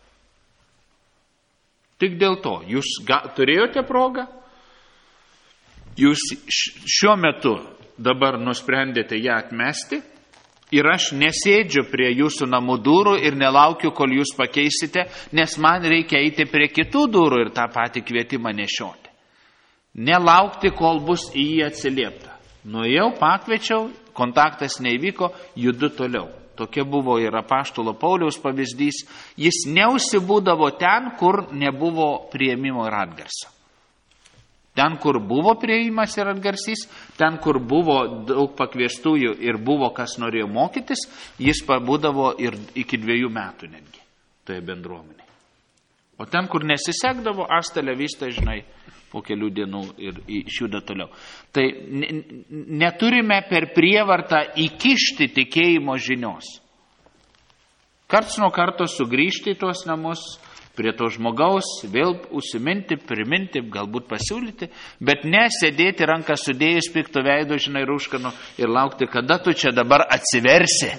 [SPEAKER 1] Tik dėl to, jūs ga, turėjote progą, jūs šiuo metu dabar nusprendėte ją atmesti ir aš nesėdžiu prie jūsų namų durų ir nelaukiu, kol jūs pakeisite, nes man reikia eiti prie kitų durų ir tą patį kvietimą nešioti. Nelaukti, kol bus į jį atsiliepta. Nuėjau, pakviečiau, kontaktas neįvyko, judu toliau. Tokia buvo ir apaštalo Pauliaus pavyzdys. Jis neužsibūdavo ten, kur nebuvo priėmimo ir atgarsio. Ten, kur buvo priėjimas ir atgarsys, ten, kur buvo daug pakviestųjų ir buvo, kas norėjo mokytis, jis pabūdavo ir iki dviejų metų netgi toje bendruomenėje. O ten, kur nesisekdavo, astelė vystą, žinai, po kelių dienų ir išjuda toliau. Tai neturime per prievartą įkišti tikėjimo žinios. Karts nuo karto sugrįžti į tuos namus prie to žmogaus, vėl užsiminti, priminti, galbūt pasiūlyti, bet nesėdėti ranką sudėjus pikto veido, žinai, rūškanu ir laukti, kada tu čia dabar atsiversi.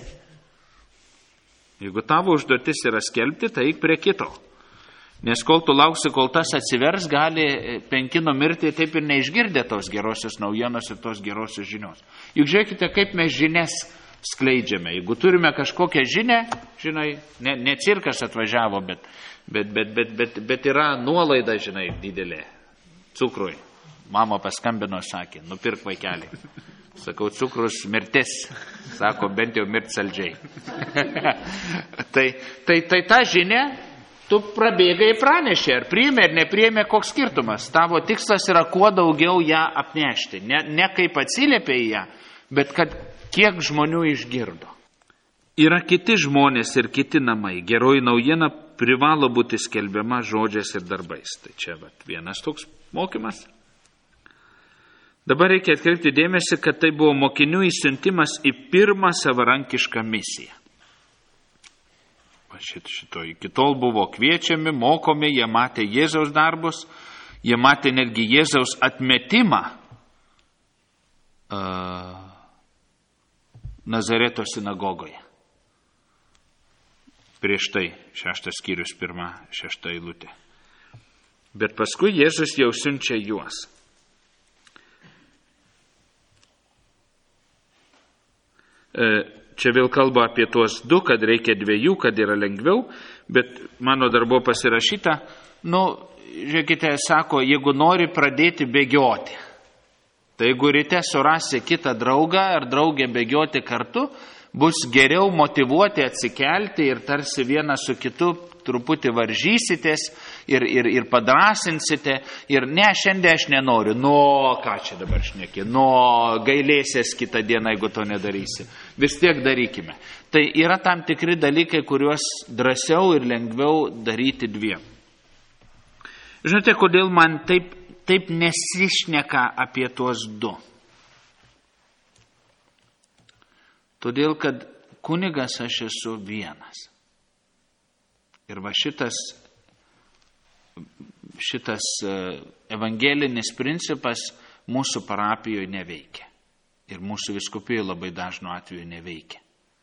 [SPEAKER 1] Jeigu tavo užduotis yra skelbti, tai eik prie kito. Nes kol tu lauksi, kol tas atsivers, gali penki numirti taip ir neišgirdę tos gerosios naujienos ir tos gerosios žinios. Juk žiūrėkite, kaip mes žinias skleidžiame. Jeigu turime kažkokią žinią, žinai, ne, ne cirkas atvažiavo, bet, bet, bet, bet, bet, bet yra nuolaida, žinai, didelė. Cukrui. Mama paskambino, sakė, nupirk vaikelį. Sakau, cukrus mirtis. Sako, bent jau mirt saldžiai. tai, tai, tai ta žinia, tu prabėgai pranešė, ar priėmė, ar nepriėmė, koks skirtumas. Tavo tikslas yra kuo daugiau ją apnešti. Ne, ne kaip atsiliepė į ją, bet kad kiek žmonių išgirdo. Yra kiti žmonės ir kiti namai. Geroji naujiena privalo būti skelbiama žodžiais ir darbais. Tai čia vat, vienas toks mokymas. Dabar reikia atkreipti dėmesį, kad tai buvo mokinių įsiuntimas į pirmą savarankišką misiją. Šit, šito iki tol buvo kviečiami, mokomi, jie matė Jėzaus darbus, jie matė netgi Jėzaus atmetimą. Uh, Nazareto sinagogoje. Prieš tai šeštas skyrius, pirma šešta eilutė. Bet paskui Jėzus jau siunčia juos. Čia vėl kalba apie tuos du, kad reikia dviejų, kad yra lengviau, bet mano dar buvo pasirašyta, nu, žiūrėkite, sako, jeigu nori pradėti bėgioti, tai jeigu ryte surasi kitą draugą ar draugę bėgioti kartu, bus geriau motyvuoti atsikelti ir tarsi vienas su kitu truputį varžysitės ir, ir, ir padrasinsite. Ir ne, šiandien aš nenoriu. Nu, ką čia dabar šneki? Nu, gailėsies kitą dieną, jeigu to nedarysi. Vis tiek darykime. Tai yra tam tikri dalykai, kuriuos drąsiau ir lengviau daryti dviem. Žinote, kodėl man taip taip nesišneka apie tuos du. Todėl, kad kunigas aš esu vienas. Ir va šitas, šitas evangelinis principas mūsų parapijoje neveikia. Ir mūsų vyskupijoje labai dažnu atveju neveikia.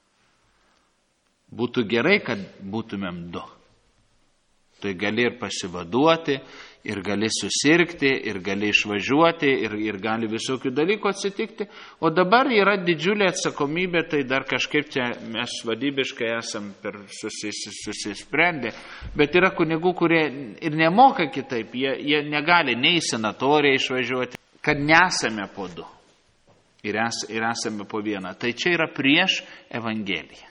[SPEAKER 1] Būtų gerai, kad būtumėm du. Tai gali ir pasivaduoti, ir gali susirgti, ir gali išvažiuoti, ir, ir gali visokių dalykų atsitikti. O dabar yra didžiulė atsakomybė, tai dar kažkaip čia mes vadybiškai esam per susis, susisprendę. Bet yra kunigų, kurie ir nemoka kitaip, jie, jie negali nei į sanatoriją išvažiuoti, kad nesame po du. Ir, es, ir esame po vieną. Tai čia yra prieš Evangeliją.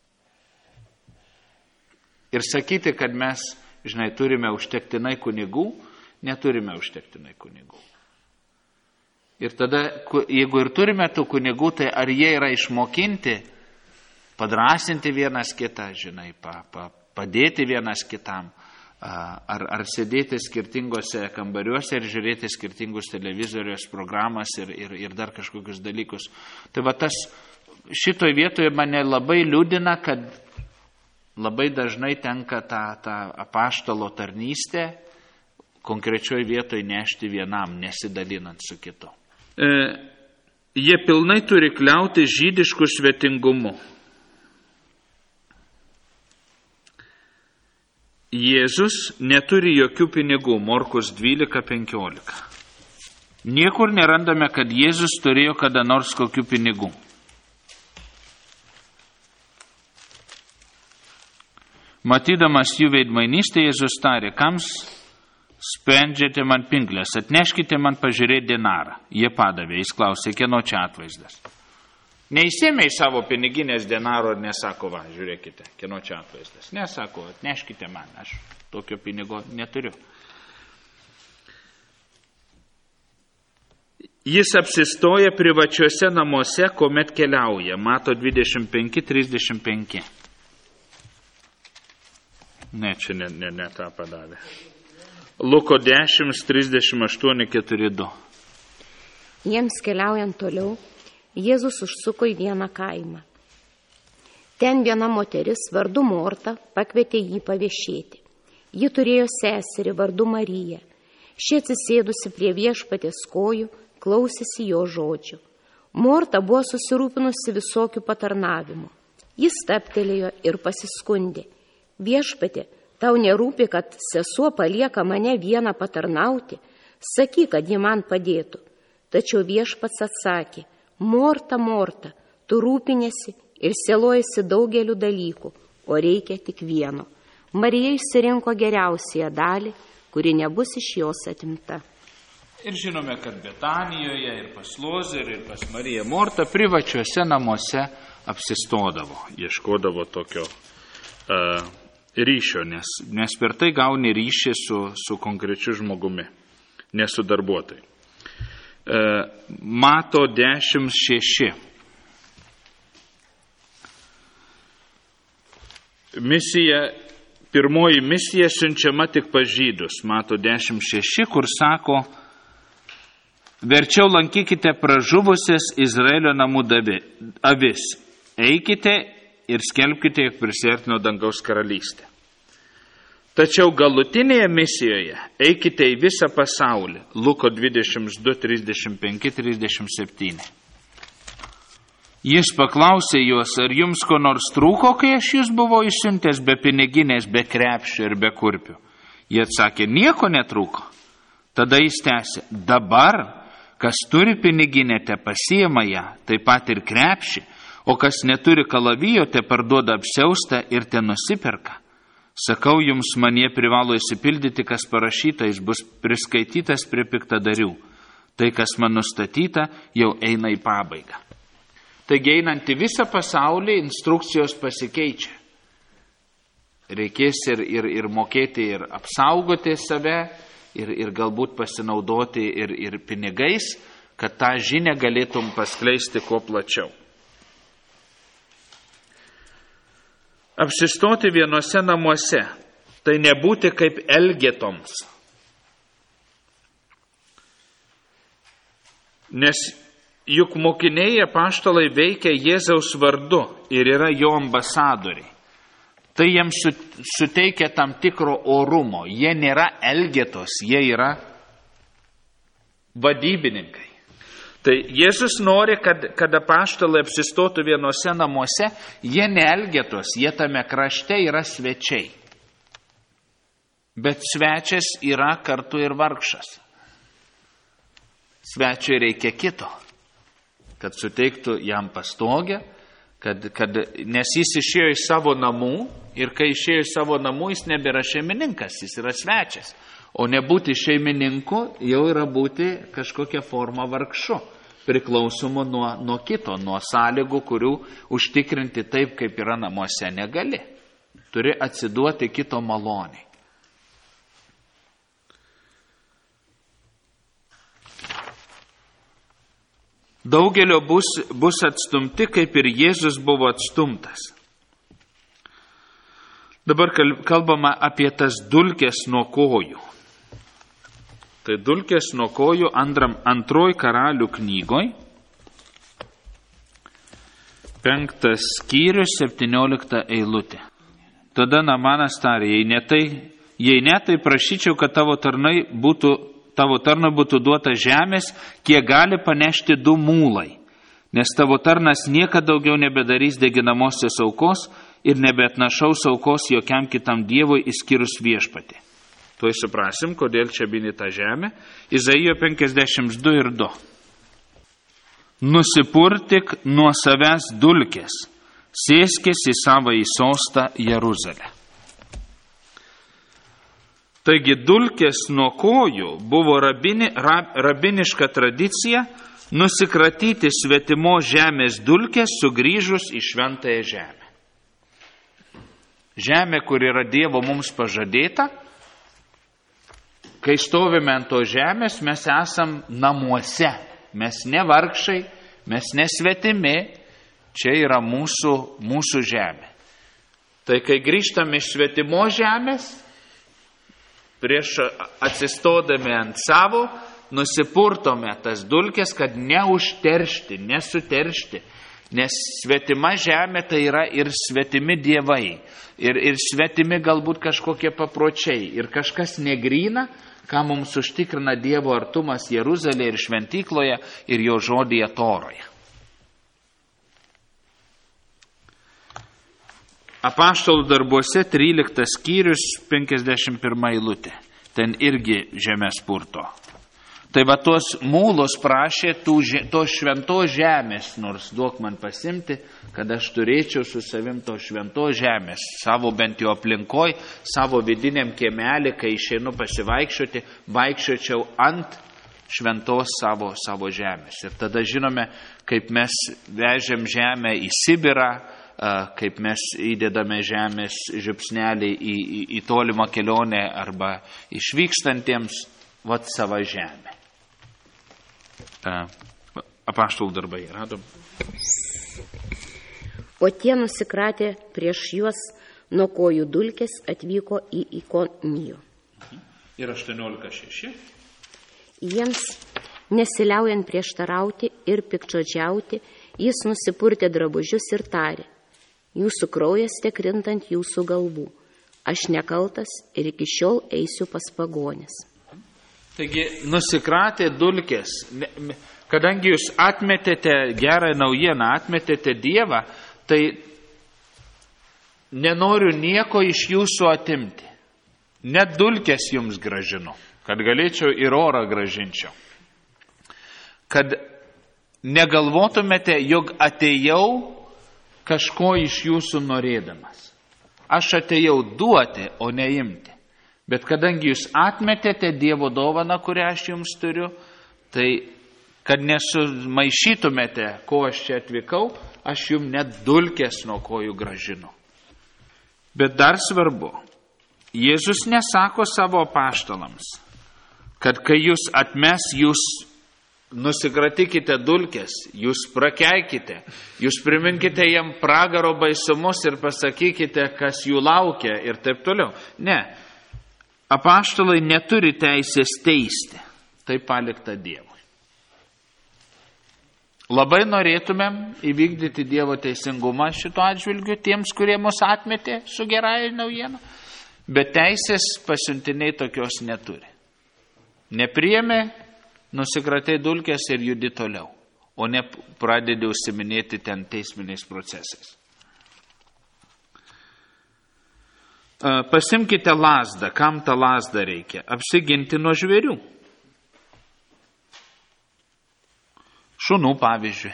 [SPEAKER 1] Ir sakyti, kad mes, žinai, turime užtektinai kunigų, neturime užtektinai kunigų. Ir tada, jeigu ir turime tų kunigų, tai ar jie yra išmokinti, padrasinti vienas kitą, žinai, pa, pa, padėti vienas kitam, ar, ar sėdėti skirtingose kambariuose ir žiūrėti skirtingus televizorius programas ir, ir, ir dar kažkokius dalykus. Tai va tas, šitoj vietoje mane labai liūdina, kad labai dažnai tenka tą, tą apaštalo tarnystę konkrečioj vietoj nešti vienam, nesidalinant su kitu. E, jie pilnai turi kliauti žydiškų svetingumu. Jėzus neturi jokių pinigų, Morkus dvylika penkiolika. Niekur nerandame, kad Jėzus turėjo kada nors kokių pinigų. Matydamas jų veidmainystę, Jėzus tarė, kams sprendžiate man pinklės, atneškite man pažiūrėti denarą. Jie padavė, jis klausė, kieno čia atvaizdas. Neįsėmė į savo piniginės denaro ir nesako, va, žiūrėkite, kieno čia atvaizdas. Nesako, atneškite man, aš tokio pinigo neturiu. Jis apsistoja privačiuose namuose, kuomet keliauja. Mato dvidešimt penki trisdešimt penki. Ne, čia ne, ne, ne tą padavė. Luko dešimt trisdešimt aštuoni keturi du.
[SPEAKER 2] Jiems keliaujant toliau, Jėzus užsuko į vieną kaimą. Ten viena moteris vardu Morta pakvietė jį paviešėti. Ji turėjo seserį vardu Mariją. Ši atsisėdusi prie viešpaties kojų, klausėsi jo žodžių. Morta buvo susirūpinusi visokių patarnavimų. Jis stabtelėjo ir pasiskundė. Viešpatie, tau nerūpi, kad sesuo palieka mane vieną patarnauti? Sakyk, kad ji man padėtų. Tačiau viešpats atsakė, Morta, Morta, tu rūpinėsi ir sielojasi daugeliu dalykų, o reikia tik vieno. Marija išsirinko geriausiąją dalį, kuri nebus iš jos atimta.
[SPEAKER 1] Ir žinome, kad Betanijoje ir pas Lozerį, ir pas Mariją Mortą privačiuose namuose apsistodavo, ieškodavo tokio uh, ryšio, nes, nes per tai gauni ryšį su, su konkrečiu žmogumi, ne su darbuotojai. Uh, Mato dešimt šeši. Misija, pirmoji misija siunčiama tik pas žydus, Mato dešimt šeši, kur sako, verčiau lankykite pražuvusias Izraelio namų davi, avis, eikite ir skelbkite, jog prisiartino dangaus karalystė. Tačiau galutinėje misijoje eikite į visą pasaulį, Luko dvidešimt du, trisdešimt penki, trisdešimt septyni. Jis paklausė juos, ar jums ko nors trūko, kai aš jūs buvau išsiuntęs be piniginės, be krepšio ir be kurpių. Jie atsakė, nieko netrūko. Tada jis tęsė, dabar, kas turi piniginę, te pasiima ją, taip pat ir krepšį, o kas neturi kalavijo, te parduoda apsiaustą ir te nusiperka. Sakau jums, manie privalo įsipildyti, kas parašyta, jis bus priskaitytas prie piktadarių. Tai, kas man nustatyta, jau eina į pabaigą. Taigi einant į visą pasaulį, instrukcijos pasikeičia. Reikės ir, ir, ir mokėti ir apsaugoti save, ir, ir galbūt pasinaudoti ir, ir pinigais, kad tą žinią galėtum paskleisti kuo plačiau. Apsistoti vienose namuose, tai nebūti kaip elgetoms. Nes juk mokiniai apaštalai veikia Jėzaus vardu ir yra jo ambasadoriai. Tai jiems suteikia tam tikro orumo. Jie nėra elgetos, jie yra vadybininkai. Tai Jėzus nori, kad, kad apaštalai apsistotų vienose namuose, jie ne elgetos, jie tame krašte yra svečiai. Bet svečias yra kartu ir vargšas. Svečiui reikia kito, kad suteiktų jam pastogę, kad, kad, nes jis išėjo iš savo namų ir kai išėjo iš savo namų, jis nebėra šeimininkas, jis yra svečias. O nebūti šeimininku jau yra būti kažkokia forma vargšu, priklausomu nuo, nuo kito, nuo sąlygų, kurių užtikrinti taip, kaip yra namuose negali. Turi atsiduoti kito maloniai. Daugelio bus, bus atstumti, kaip ir Jėzus buvo atstumtas. Dabar kalbama apie tas dulkes nuo kojų. Tai dulkes nuo kojų antram, antroj karalių knygoj, penktas skyrius, septyniolikta eilutė. Tada Namanas tarė, jei ne tai, jei ne tai prašyčiau, kad tavo tarnai būtų tavo tarnui būtų duota žemės, kiek gali panešti du mūlai, nes tavo tarnas niekada daugiau nebedarys deginamosios aukos ir nebeatnašaus aukos jokiam kitam dievui išskyrus viešpatį. Tuoj suprasim, kodėl čia mini tą žemę. Izaijo penkiasdešimt du ir du. Nusipurtik nuo savęs dulkės, sėskis į savąjį sostą Jeruzalę. Taigi dulkės nuo kojų buvo rabini, rab, rabiniška tradicija nusikratyti svetimo žemės dulkės sugrįžus į šventąją žemę. Žemė, kur yra Dievo mums pažadėta, kai stovime ant to žemės, mes esam namuose, mes ne vargšai, mes nesvetimi, čia yra mūsų, mūsų žemė. Tai kai grįžtame iš svetimo žemės, prieš atsistodami ant savo, nusipurtome tas dulkes, kad neužteršti, nesuteršti, Nes svetima žemė tai yra ir svetimi dievai, ir, ir svetimi galbūt kažkokie papročiai, ir kažkas negryna, ką mums užtikrina Dievo artumas Jeruzalėje ir šventykloje ir jo žodyje Toroje. Apaštalų darbuose tryliktas skyrius, penkiasdešimt pirma eilutė. Ten irgi žemės purto. Tai va tos mūlos prašė tų, tos šventos žemės, nors duok man pasimti, kad aš turėčiau su savim tos šventos žemės, savo bent jo aplinkoj, savo vidiniam kiemelį, kai išeinu pasivaikščioti, vaikščiočiau ant šventos savo, savo žemės. Ir tada žinome, kaip mes vežėm žemę į Sibirą, kaip mes įdedame žemės žiupsnelį į, į, į tolimą kelionę arba išvykstantiems, vat sava žemė. Apaštalų darbai, radom.
[SPEAKER 2] O tie nusikratė prieš juos nuo kojų dulkės atvyko į Ikonijų.
[SPEAKER 1] Ir aštuoniolika šeši.
[SPEAKER 2] Jiems nesiliaujant prieštarauti ir piktžodžiauti, jis nusipurtė drabužius ir tarė: jūsų kraujas tekrintant jūsų galvų. Aš nekaltas ir iki šiol eisiu pas pagonis.
[SPEAKER 1] Taigi nusikratė dulkės, kadangi jūs atmetėte gerą naujieną, atmetėte Dievą, tai nenoriu nieko iš jūsų atimti. Net dulkės jums gražinu, kad galėčiau ir orą gražinčiau. Kad negalvotumėte, jog atėjau kažko iš jūsų norėdamas. Aš atėjau duoti, o neimti. Bet kadangi jūs atmetėte Dievo dovaną, kurią aš jums turiu, tai kad nesumaišytumėte, ko aš čia atvykau, aš jums net dulkės nuo kojų gražinu. Bet dar svarbu, Jėzus nesako savo apaštalams, kad kai jūs atmes, jūs nusikratykite dulkės, jūs prakeikite, jūs priminkite jam pragaro baisumus ir pasakykite, kas jų laukia ir taip toliau. Ne. Apaštalai neturi teisės teisti, tai palikta Dievui. Labai norėtumėm įvykdyti Dievo teisingumą šito atžvilgiu tiems, kurie mus atmetė su gerąja naujiena, bet teisės pasiuntiniai tokios neturi. Nepriėmė, nusikratai dulkės ir judi toliau, o ne pradedi užsiminėti ten teisminiais procesais. Pasimkite lazdą. Kam tą lazdą reikia? Apsiginti nuo žvėrių. Šunų, pavyzdžiui.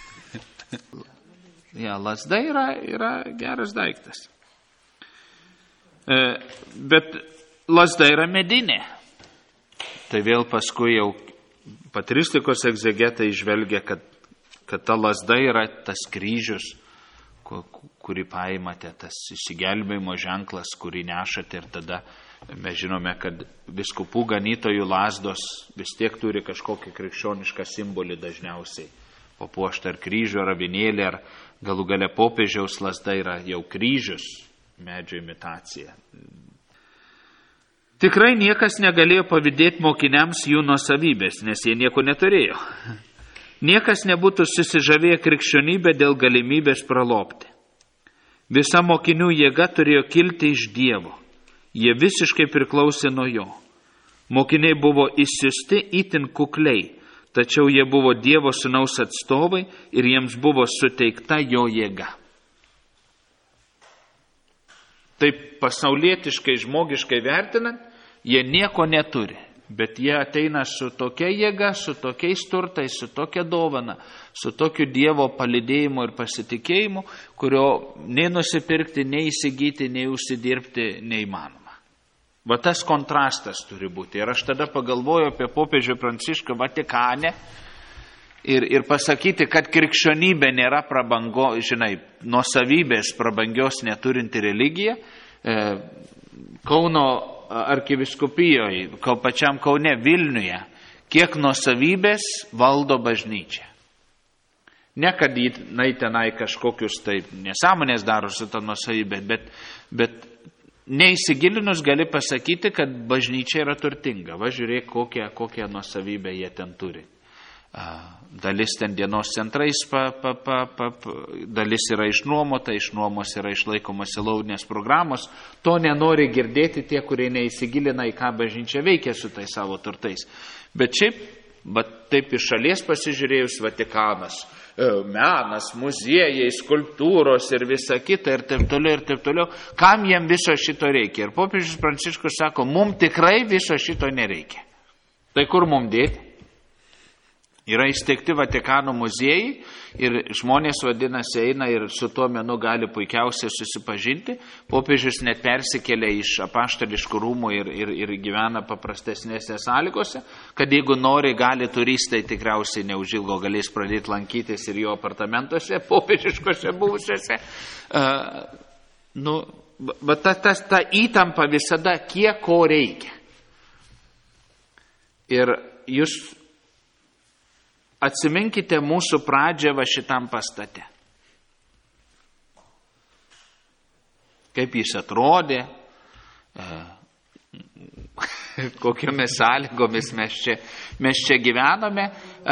[SPEAKER 1] Ja, lazda yra, yra geras daiktas. E, bet lazda yra medinė. Tai vėl paskui jau patristikos egzegetai žvelgia, kad, kad ta lazda yra tas kryžius, kurį paimate, tas išsigelbėjimo ženklas, kurį nešate, ir tada mes žinome, kad vyskupų ganytojų lazdos vis tiek turi kažkokį krikščionišką simbolį dažniausiai. Papuoštą ar kryžių, ar avinėlį, ar galų gale popiežiaus lazda yra jau kryžius, medžio imitacija. Tikrai niekas negalėjo pavydėti mokiniams jų nuosavybės, nes jie nieko neturėjo. Niekas nebūtų susižavėję krikščionybę dėl galimybės pralopti. Visa mokinių jėga turėjo kilti iš Dievo. Jie visiškai priklausė nuo jo. Mokiniai buvo išsiųsti itin kukliai, tačiau jie buvo Dievo sūnaus atstovai ir jiems buvo suteikta jo jėga. Taip pasaulietiškai, žmogiškai vertinant, jie nieko neturi. Bet jie ateina su tokia jėga, su tokiais turtais, su tokia dovana, su tokiu Dievo palydėjimu ir pasitikėjimu, kurio nei nusipirkti, nei įsigyti, nei užsidirbti neįmanoma. Va tas kontrastas turi būti. Ir aš tada pagalvoju apie popiežių Prancišką Vatikane ir, ir pasakyti, kad krikščionybė nėra prabango, žinai, nuosavybės prabangios neturinti religija. E, Kauno arkivyskupijoje, pačiam Kaune, Vilniuje, kiek nuosavybės valdo bažnyčia. Ne, kad jinai tenai kažkokius taip nesąmonės daro su ta nuosavybė, bet, bet neįsigilinus gali pasakyti, kad bažnyčia yra turtinga. Va, žiūrėk, kokią, kokią nuosavybę jie ten turi. dalis ten dienos centrais, pa, pa, pa, pa, dalis yra išnuomota, išnuomos yra išlaikomas įlaudinės programos. To nenori girdėti tie, kurie neįsigilina, į ką bažnyčia veikia su tai savo turtais. Bet šiaip, bet taip iš šalies pasižiūrėjus, Vatikanas, menas, muziejai, skulptūros ir visa kita ir taip toliau ir taip toliau, kam jiem viso šito reikia? Ir popiežius Pranciškus sako, mums tikrai viso šito nereikia. Tai kur mums dėti? Yra įsteigti Vatikano muziejai ir žmonės vadinasi eina ir su tuo menu gali puikiausiai susipažinti. Popiežius net persikėlė iš apaštališkų rūmų ir, ir, ir gyvena paprastesnėse sąlygose, kad jeigu nori, gali turistai tikriausiai neužilgo galės pradėti lankytis ir jo apartamentuose, popiežiškose buvusiuose. Uh, nu, bet ta, ta, ta įtampa visada, kiek ko reikia. Ir jūs atsiminkite mūsų pradžią va šitam pastate. Kaip jis atrodė, kokiomis sąlygomis mes čia, mes čia gyvenome,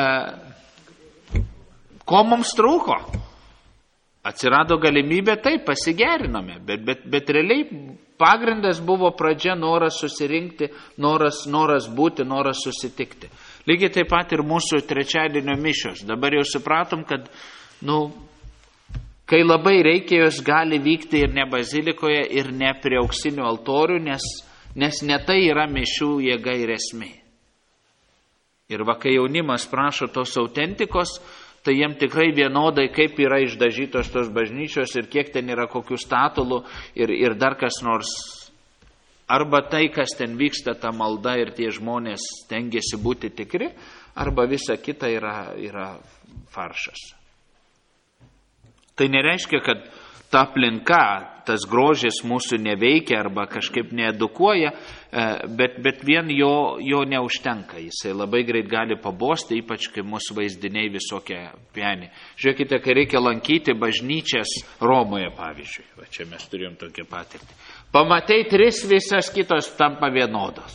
[SPEAKER 1] ko mums trūko. Atsirado galimybė, taip, pasigerinome, bet, bet, bet realiai pagrindas buvo pradžia, noras susirinkti, noras, noras būti, noras susitikti. Lygiai taip pat ir mūsų trečiadienio mišios. Dabar jau supratom, kad, nu, kai labai reikia, jos gali vykti ir ne bazilikoje, ir ne prie auksinių altorių, nes, nes ne tai yra mišių jėga ir esmė. Ir va, kai jaunimas prašo tos autentikos, tai jiem tikrai vienodai, kaip yra išdažytos tos bažnyčios ir kiek ten yra kokių statulų ir, ir dar kas nors. Arba tai, kas ten vyksta, ta malda ir tie žmonės stengiasi būti tikri, arba visa kita yra, yra faršas. Tai nereiškia, kad ta aplinka, tas grožis mūsų neveikia arba kažkaip needukuoja, bet, bet vien jo, jo neužtenka. Jisai labai greit gali pabosti, ypač kai mūsų vaizdiniai visokie pieni. Žiūrėkite, kai reikia lankyti bažnyčias Romoje, pavyzdžiui. Va čia mes turėjom tokią patirtį. Pamatai tris, visas kitos tampa vienodos.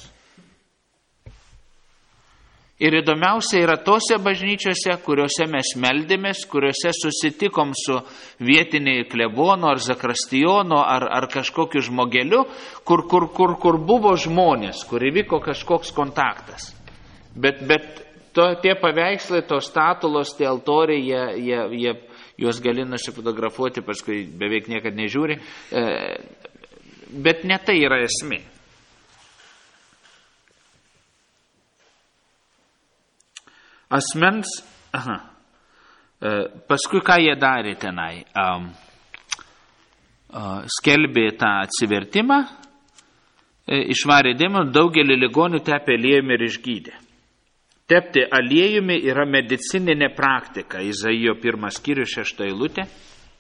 [SPEAKER 1] Ir įdomiausia yra tose bažnyčiose, kuriuose mes meldėmės, kuriuose susitikom su vietiniai klebonu ar zakrastijonu ar, ar kažkokiu žmogeliu, kur, kur, kur, kur buvo žmonės, kur įvyko kažkoks kontaktas. Bet, bet to, tie paveikslai, tos statulos, tie altoriai, jie, jie, jie, juos gali nusifotografuoti, paskui beveik niekad nežiūri. E, bet ne tai yra esmė. Asmens, aha, paskui ką jie darė tenai, um, uh, skelbė tą atsivertimą, išvarė demonų, daugelį ligonių tepė aliejumi ir išgydė. Tepti aliejumi yra medicininė praktika, Izaijo pirmas skyrius šešta eilutė.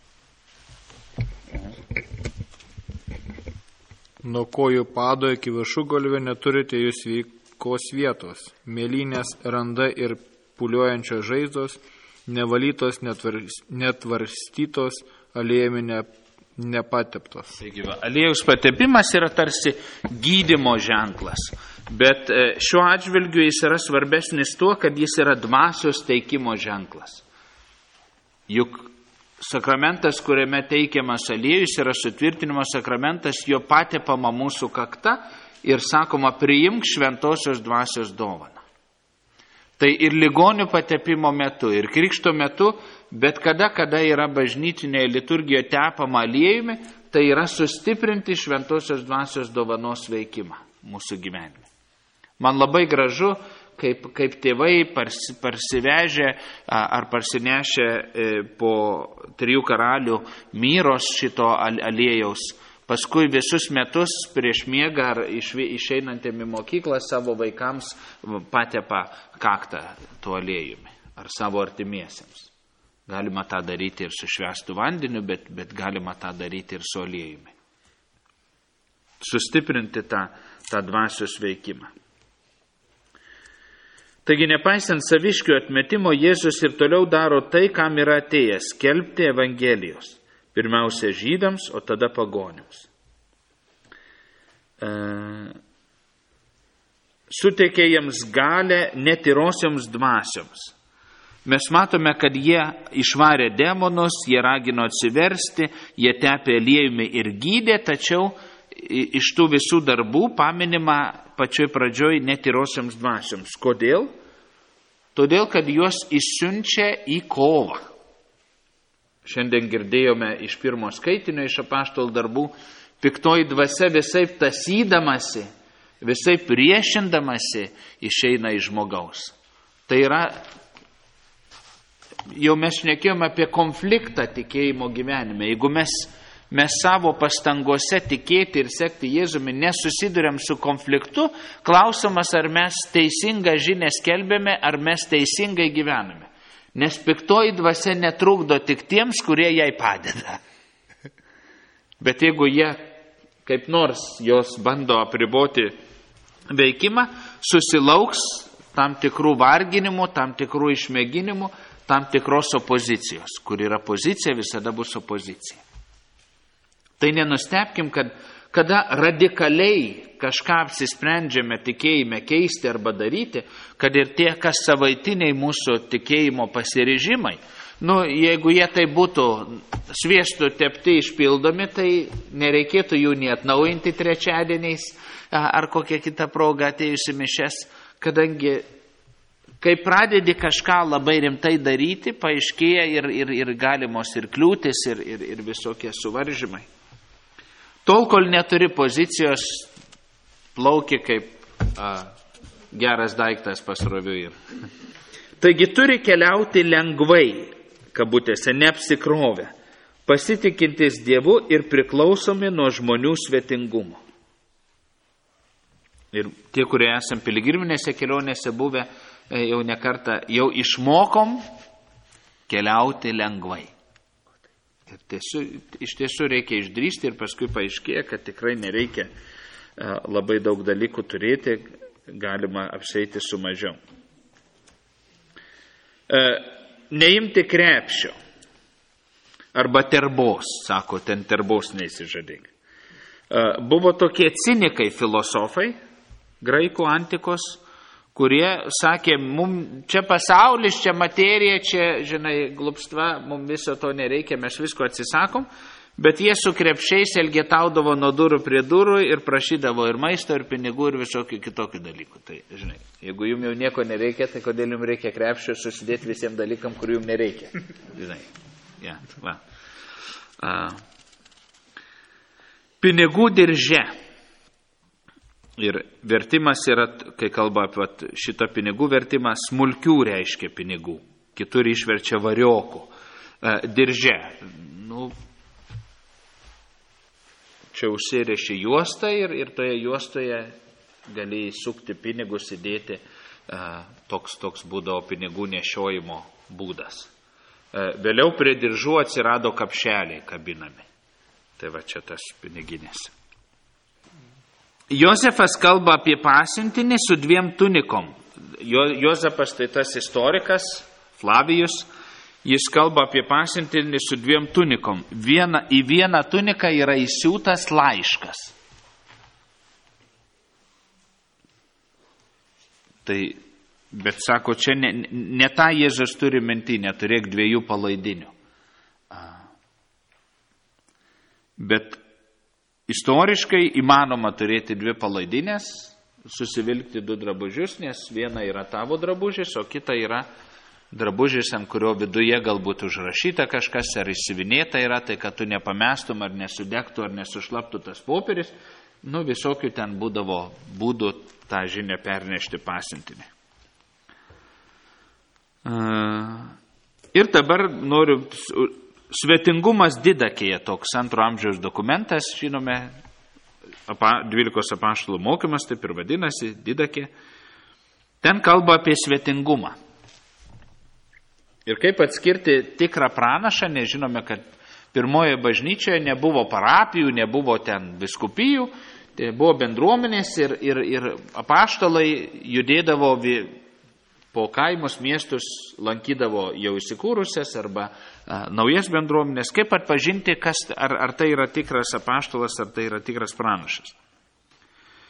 [SPEAKER 3] Nuo kojų pado iki viršugalvio neturite jūs veikos vietos, mėlynės, randa ir pūliuojančios žaizdos, nevalytos, netvarstytos, aliejumi ne, nepateptos.
[SPEAKER 1] Taigi, va, aliejaus patepimas yra tarsi gydymo ženklas, bet šiuo atžvilgiu jis yra svarbesnis tuo, kad jis yra dvasios teikimo ženklas. Juk sakramentas, kuriame teikiamas aliejus, yra sutvirtinimo sakramentas, jo patepama mūsų kakta ir sakoma, priimk šventosios dvasios dovaną. Tai ir ligonių patepimo metu, ir krikšto metu, bet kada, kada yra bažnytinėje liturgijoje tepama aliejumi, tai yra sustiprinti šventosios dvasios dovanos veikimą mūsų gyvenime. Man labai gražu, kaip, kaip tėvai parsi, parsivežė ar parsinešė po trijų karalių myros šito aliejaus. Paskui visus metus prieš miegą ar išeinantėm į mokyklą savo vaikams patepa kaktą tuo aliejumi ar savo artimiesiems. Galima tą daryti ir su švęstu vandeniu, bet, bet galima tą daryti ir su aliejumi. Sustiprinti tą, tą dvasios veikimą. Taigi, nepaisant saviškių atmetimo, Jėzus ir toliau daro tai, kam yra atėjęs – skelbti Evangelijos. Pirmiausia žydams, o tada pagonims. E, suteikė jiems galę netyrosioms dvasioms. Mes matome, kad jie išvarė demonus, jie ragino atsiversti, jie tepė aliejumi ir gydė, tačiau iš tų visų darbų paminima pačioj pradžioj netyrosiams dvasioms. Kodėl? Todėl, kad juos įsiunčia į kovą. Šiandien girdėjome iš pirmo skaitinio, iš apaštalų darbų, piktoji dvasia visaip tasydamasi, visaip priešindamasi išeina iš žmogaus. Tai yra, jau mes šnekėjome apie konfliktą tikėjimo gyvenime. Jeigu mes, mes savo pastangose tikėti ir sekti Jėzumi nesusiduriam su konfliktu, klausimas, ar mes teisingą žinę skelbėme, ar mes teisingai gyvename. Nes piktoji dvasia netrukdo tik tiems, kurie jai padeda. Bet jeigu jie kaip nors jos bando apriboti veikimą, susilauks tam tikrų varginimų, tam tikrų išmėginimų, tam tikros opozicijos. Kur yra pozicija, visada bus opozicija. Tai nenustepkim, kad kada radikaliai kažką apsisprendžiame tikėjime keisti arba daryti, kad ir tie, kas savaitiniai mūsų tikėjimo pasiryžimai, nu, jeigu jie tai būtų sviestu tepti išpildomi, tai nereikėtų jų nei atnaujinti trečiadieniais ar kokią kitą progą atėjusi mišes, kadangi kai pradedi kažką labai rimtai daryti, paaiškėja ir, ir, ir galimos ir kliūtis, ir, ir, ir visokie suvaržymai. Tol, kol neturi pozicijos, plauki kaip a, geras daiktas pasroviui. Taigi turi keliauti lengvai, kabutėse, neapsikrovę, pasitikintis Dievu ir priklausomi nuo žmonių svetingumo. Ir tie, kurie esam piligriminėse kelionėse buvę, jau nekartą, jau išmokom keliauti lengvai. Ir tiesų, iš tiesų reikia išdrįsti ir paskui paaiškėja, kad tikrai nereikia labai daug dalykų turėti, galima apsieiti su mažiau. Neimti krepšio arba terbos, sako, ten terbos neįsižadėk. Buvo tokie cinikai filosofai, graikų antikos, kurie sakė, mum čia pasaulis, čia materija, čia, žinai, glupstva, mums viso to nereikia, mes visko atsisakom, bet jie su krepšiais elgetaudavo nuo durų prie durų ir prašydavo ir maisto, ir pinigų, ir visokių kitokių dalykų. Tai, žinai, jeigu jums jau nieko nereikia, tai kodėl jums reikia krepšio susidėti visiems dalykam, kurių jums nereikia. Žinai, ja, va. A, pinigų dirže. Ir vertimas yra, kai kalba apie šitą pinigų vertimą, smulkių reiškia pinigų. Kitur išverčia variokų. Dirže. Nu, čia užsirėši juostą ir, ir toje juostoje gali įsukti pinigus, įdėti. Toks, toks būdavo pinigų nešiojimo būdas. Vėliau prie diržų atsirado kapšeliai kabinami. Tai va čia tas piniginės. Jozefas kalba apie pasiuntinį su dviem tunikom. Jo, Jozapas tai tas istorikas, Flavijus, jis kalba apie pasiuntinį su dviem tunikom. Viena, į vieną tuniką yra įsiūtas laiškas. Tai, bet sako, čia ne, ne tą Jėzus turi minti, neturėk dviejų palaidinių. Bet istoriškai įmanoma turėti dvi palaidinės, susivilkti du drabužius, nes viena yra tavo drabužis, o kita yra drabužis, ant kurio viduje galbūt užrašyta kažkas, ar įsivinėta yra, tai kad tu nepamestum, ar nesudegtų, ar nesušlaptų tas popierius. Nu, visokių ten būdavo būdų tą žinią pernešti pasiuntinį. Ir dabar noriu... Svetingumas Didakėje, toks antro amžiaus dokumentas, žinome, dvylikos apaštalų mokymas, taip ir vadinasi, Didakė. Ten kalba apie svetingumą. Ir kaip atskirti tikrą pranašą, nežinome, kad pirmoje bažnyčioje nebuvo parapijų, nebuvo ten biskupijų, tai buvo bendruomenės ir, ir, ir apaštalai judėdavo po kaimus, miestus, lankydavo jau įsikūrusias arba a, naujas bendruomenės. Kaip atpažinti, kas, ar, ar tai yra tikras apaštalas, ar tai yra tikras pranašas.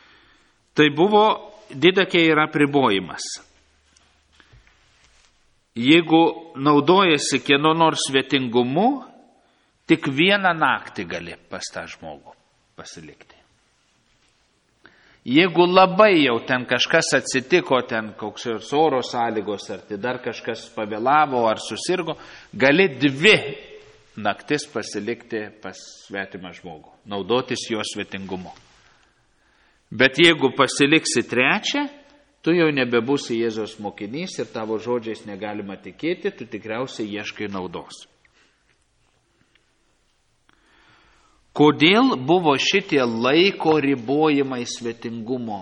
[SPEAKER 1] Tai buvo, Didakė yra apribojimas. jeigu naudojasi kieno nors svetingumu, tik vieną naktį gali pas tą žmogų pasilikti. Jeigu labai jau ten kažkas atsitiko, ten koks oro sąlygos, ar tai dar kažkas pavėlavo, ar susirgo, gali dvi naktis pasilikti pas svetimą žmogų, naudotis jo svetingumu. Bet jeigu pasiliksi trečią, tu jau nebebūsi Jėzaus mokinys ir tavo žodžiais negalima tikėti, tu tikriausiai ieškai naudos. Kodėl buvo šitie laiko ribojimai svetingumo?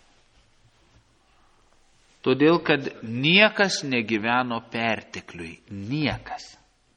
[SPEAKER 1] Todėl, kad niekas negyveno pertekliui. Niekas.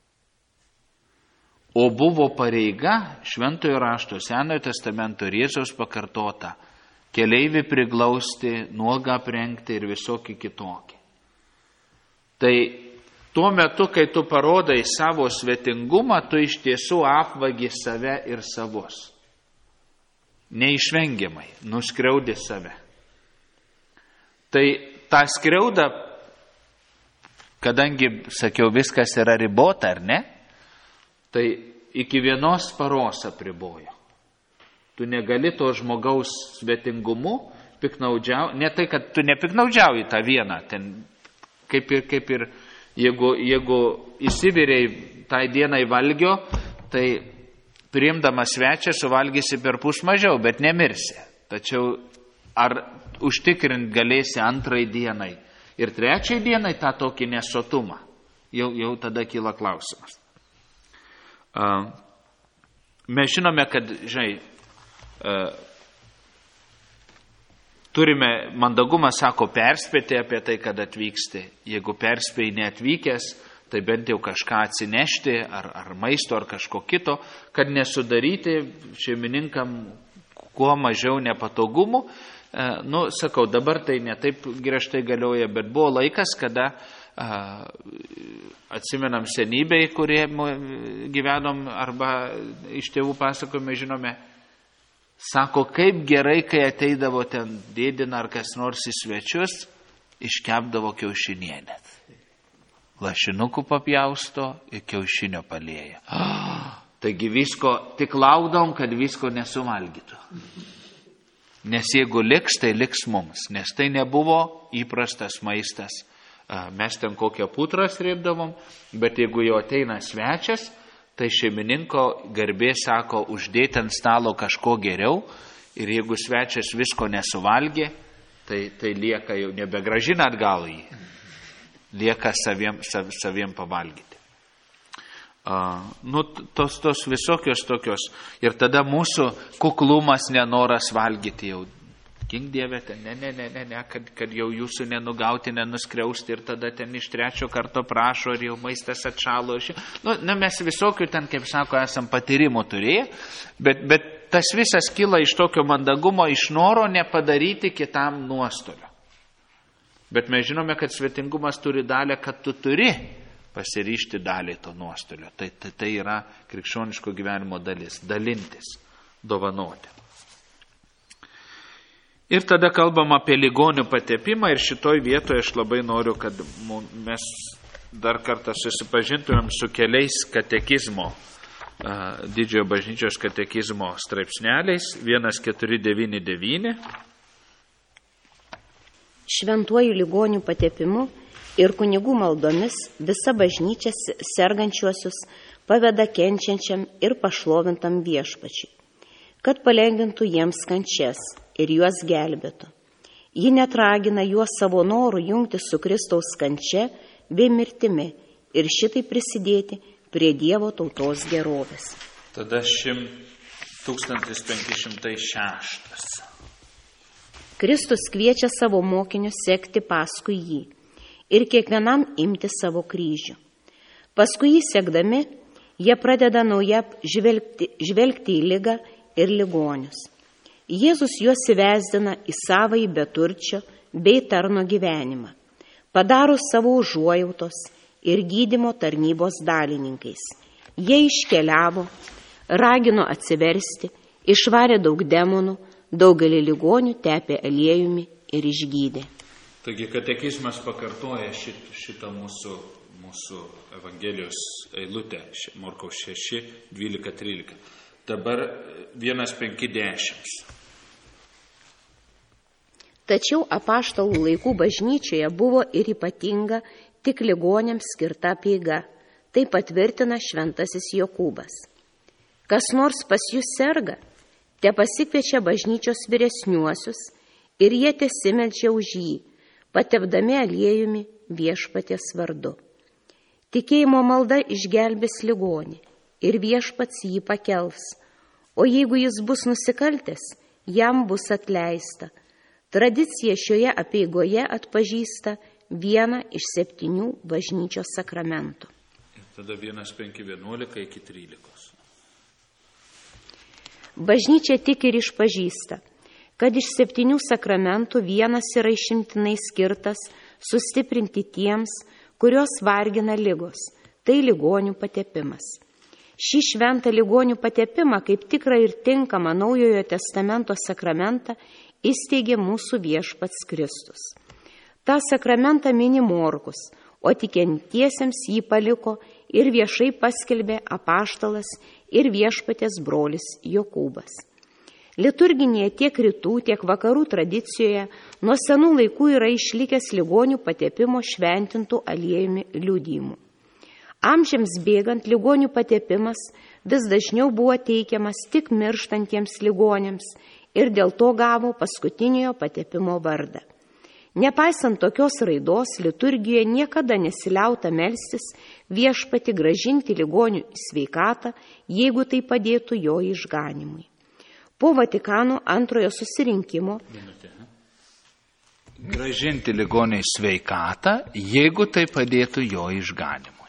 [SPEAKER 1] O buvo pareiga Šventojo rašto Senojo testamento ir Jėzaus pakartota keleivį priglausti, nuogą aprengti ir visokį kitokį. Tai tuo metu, kai tu parodai savo svetingumą, tu iš tiesų apvagi save ir savus. Neišvengiamai, nuskriaudi save. Tai tą skriaudą, kadangi, sakiau, viskas yra ribota, ar ne, tai iki vienos paros apribojo. Tu negali to žmogaus svetingumu piknaudžiauti, ne tai, kad tu nepiknaudžiauji tą vieną, ten kaip ir, kaip ir Jeigu, jeigu įsiviriai tai dienai valgio, tai priimdamas svečią suvalgysi per pus mažiau, bet nemirsi. Tačiau ar užtikrint galėsi antrai dienai ir trečiai dienai tą tokį nesotumą? Jau, jau tada kyla klausimas. Uh, mes žinome, kad, žinai, uh, turime mandagumą, sako, perspėti apie tai, kad atvyksti. Jeigu perspėjai neatvykęs, tai bent jau kažką atsinešti, ar, ar maisto, ar kažko kito, kad nesudaryti šeimininkam kuo mažiau nepatogumų. E, nu, sakau, dabar tai netaip griežtai galioja, bet buvo laikas, kada a, atsimenam senybei, kurie gyvenom arba iš tėvų pasakojame, žinome, sako, kaip gerai, kai ateidavo ten dėdina ar kas nors į svečius, iškepdavo kiaušinienę. Lašinukų papjausto ir kiaušinio palieja. Oh, taigi visko, tik laukdavom, kad visko nesuvalgytų. Nes jeigu liks, tai liks mums, nes tai nebuvo įprastas maistas. Mes ten kokią putrą srėbdavom, bet jeigu jau ateina svečias, tai šeimininko garbė, sako, uždėti ant stalo kažko geriau ir jeigu svečias visko nesuvalgė, tai, tai lieka jau nebegražina atgal jį. Lieka saviem, sav, saviem pavalgyti. Uh, nu, tos, tos visokios tokios. Ir tada mūsų kuklumas, nenoras valgyti jau. Gink Dieve, ten, ne, ne, ne, ne, ne kad, kad jau jūsų nenugauti, nenuskriausti ir tada ten iš trečio karto prašo ir jau maistas atšalo. Nu, ne, mes visokių ten, kaip sako, esam patyrimų turėję, bet, bet tas visas kyla iš tokio mandagumo, iš noro nepadaryti kitam nuostolio. Bet mes žinome, kad svetingumas turi dalę, kad tu turi pasiryžti dalį to nuostolio. Tai, tai, tai yra krikščioniško gyvenimo dalis, dalintis, dovanoti. Ir tada kalbam apie ligonių patepimą ir šitoj vietoje aš labai noriu, kad mes dar kartą susipažintumėm su keliais katekizmo, didžiojo bažnyčios katekizmo straipsneliais, vienas keturi devyni devyni.
[SPEAKER 2] Šventuoju ligonių patepimu ir kunigų maldomis visa bažnyčia sergančiuosius paveda kenčiančiam ir pašlovintam viešpačiui, kad palengvintų jiems kančias ir juos gelbėtų. Ji net ragina juos savo norų jungti su Kristaus kančia bei mirtimi ir šitai prisidėti prie Dievo tautos gerovės.
[SPEAKER 1] Tada šim, tūkstantis penki šimtai šeštas.
[SPEAKER 2] Kristus kviečia savo mokinius sekti paskui jį ir kiekvienam imti savo kryžių. Paskui jį sekdami, jie pradeda nauja žvelgti, žvelgti į ligą ir ligonius. Jėzus juos įvesdina į savąjį beturčio bei tarno gyvenimą, padaro savo užuojautos ir gydymo tarnybos dalininkais. Jie iškeliavo, ragino atsiversti, išvarė daug demonų, daugelį ligonių tepė aliejumi ir išgydė.
[SPEAKER 1] Taigi katekizmas pakartoja šit, šitą mūsų, mūsų Evangelijos eilutę, Morkaus šeši, dvylika, trylika. Dabar vienas penki dešimt.
[SPEAKER 2] Tačiau apaštalų laikų bažnyčioje buvo ir ypatinga tik ligoniams skirta apeiga. Tai patvirtina šventasis Jokūbas. Kas nors pas jūs serga, te pasikviečia bažnyčios vyresniuosius ir jie tesimeldžia už jį, patepdami aliejumi viešpaties vardu. Tikėjimo malda išgelbės ligonį ir viešpats jį pakels, o jeigu jis bus nusikaltęs, jam bus atleista. Tradicija šioje apeigoje atpažįsta vieną iš septynių bažnyčios sakramentų.
[SPEAKER 1] Tada vienas penki vienuolika iki trylikos.
[SPEAKER 2] Bažnyčia tik ir išpažįsta, kad iš septynių sakramentų vienas yra išimtinai skirtas sustiprinti tiems, kurios vargina ligos, tai ligonių patepimas. Šį šventą ligonių patepimą kaip tikrą ir tinkamą Naujojo testamento sakramentą įsteigė mūsų viešpats Kristus. Ta sakramentą mini Morkus, o tikintiesiems jį paliko ir viešai paskelbė apaštalas ir viešpatės brolis Jokūbas. Liturginėje tiek rytų, tiek vakarų tradicijoje nuo senų laikų yra išlikęs ligonių patepimo šventintų aliejumi liudijimų. Amžiams bėgant ligonių patepimas vis dažniau buvo teikiamas tik mirštantiems ligoniams ir dėl to gavo paskutiniojo patepimo vardą. Nepaisant tokios raidos, liturgijoje niekada nesiliauta melstis viešpati gražinti ligonių sveikatą, jeigu tai padėtų jo išganimui. Po Vatikano antrojo susirinkimo
[SPEAKER 1] gražinti ligoniai sveikatą, jeigu tai padėtų jo išganimui.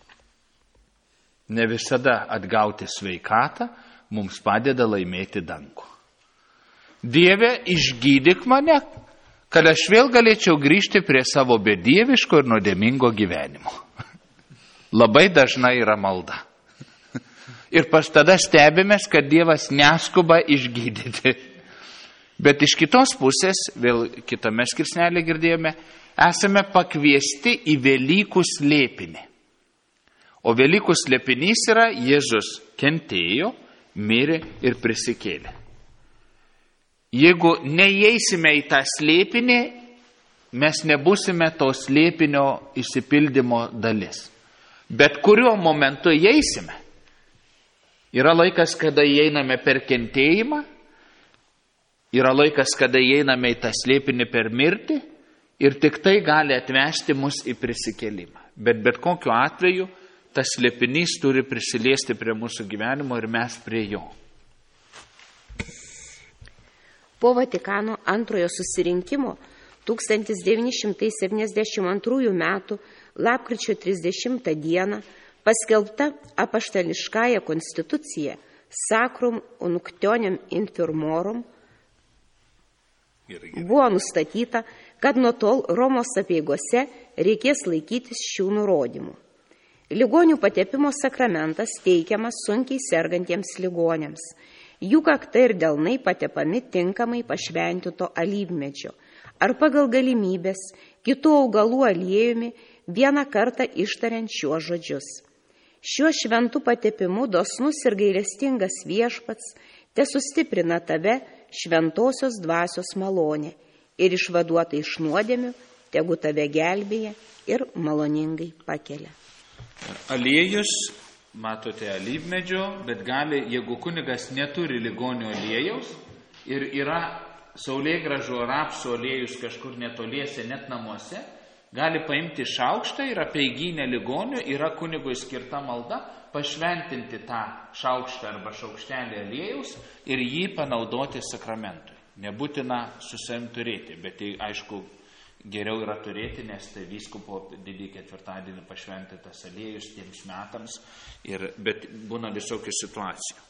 [SPEAKER 1] Ne visada atgauti sveikatą mums padeda laimėti dangų. Dieve, išgydyk mane, kad aš vėl galėčiau grįžti prie savo bedieviško ir nuodėmingo gyvenimo. Labai dažnai yra malda. Ir pas tada stebimės, kad Dievas neskuba išgydyti. Bet iš kitos pusės, vėl kitame skirsnelė girdėjome, esame pakviesti į Velykų slėpinį. O Velykų slėpinys yra Jėzus kentėjo, mirė ir prisikėlė. Jeigu neįeisime į tą slėpinį, mes nebusime to slėpinio išsipildymo dalis. Bet kuriuo momentu įeisime. Yra laikas, kada įeiname per kentėjimą, yra laikas, kada įeiname į tą slėpinį per mirtį ir tik tai gali atvežti mus į prisikėlimą. Bet bet kokiu atveju tas slėpinys turi prisiliesti prie mūsų gyvenimo ir mes prie jo.
[SPEAKER 2] Po Vatikano antrojo susirinkimo tūkstantis devyni šimtai septyniasdešimt antrųjų metų lapkričio trisdešimtą dieną paskelbta apaštališkąja konstitucija Sacrum Unctionem Infirmorum buvo nustatyta, kad nuo tol Romos apeigose reikės laikytis šių nurodymų. Ligonių patepimo sakramentas teikiamas sunkiai sergantiems ligoniams. Jų kaktai ir delnai patepami tinkamai pašventinto alyvmedžio ar pagal galimybės kitų augalų aliejumi vieną kartą ištariant šiuos žodžius. Šiuo šventu patepimu dosnus ir gailestingas viešpats te sustiprina tave šventosios dvasios malonė ir išvaduota iš nuodėmių tegu tave gelbėja ir maloningai pakelia.
[SPEAKER 1] Aliejus, matote, alyvmedžio, bet gali, jeigu kunigas neturi ligonio aliejaus ir yra saulėgrąžų ar rapsų aliejus kažkur netoliese, net namuose, gali paimti šaukštą ir apeigynę ligonio, yra kunigui skirta malda, pašventinti tą šaukštą arba šaukštelį aliejaus ir jį panaudoti sakramentui. Nebūtina su savim turėti, bet tai aišku geriau yra turėti, nes tai vyskupo didį ketvirtadienį pašventintas aliejus tiems metams, ir, bet būna visokių situacijų.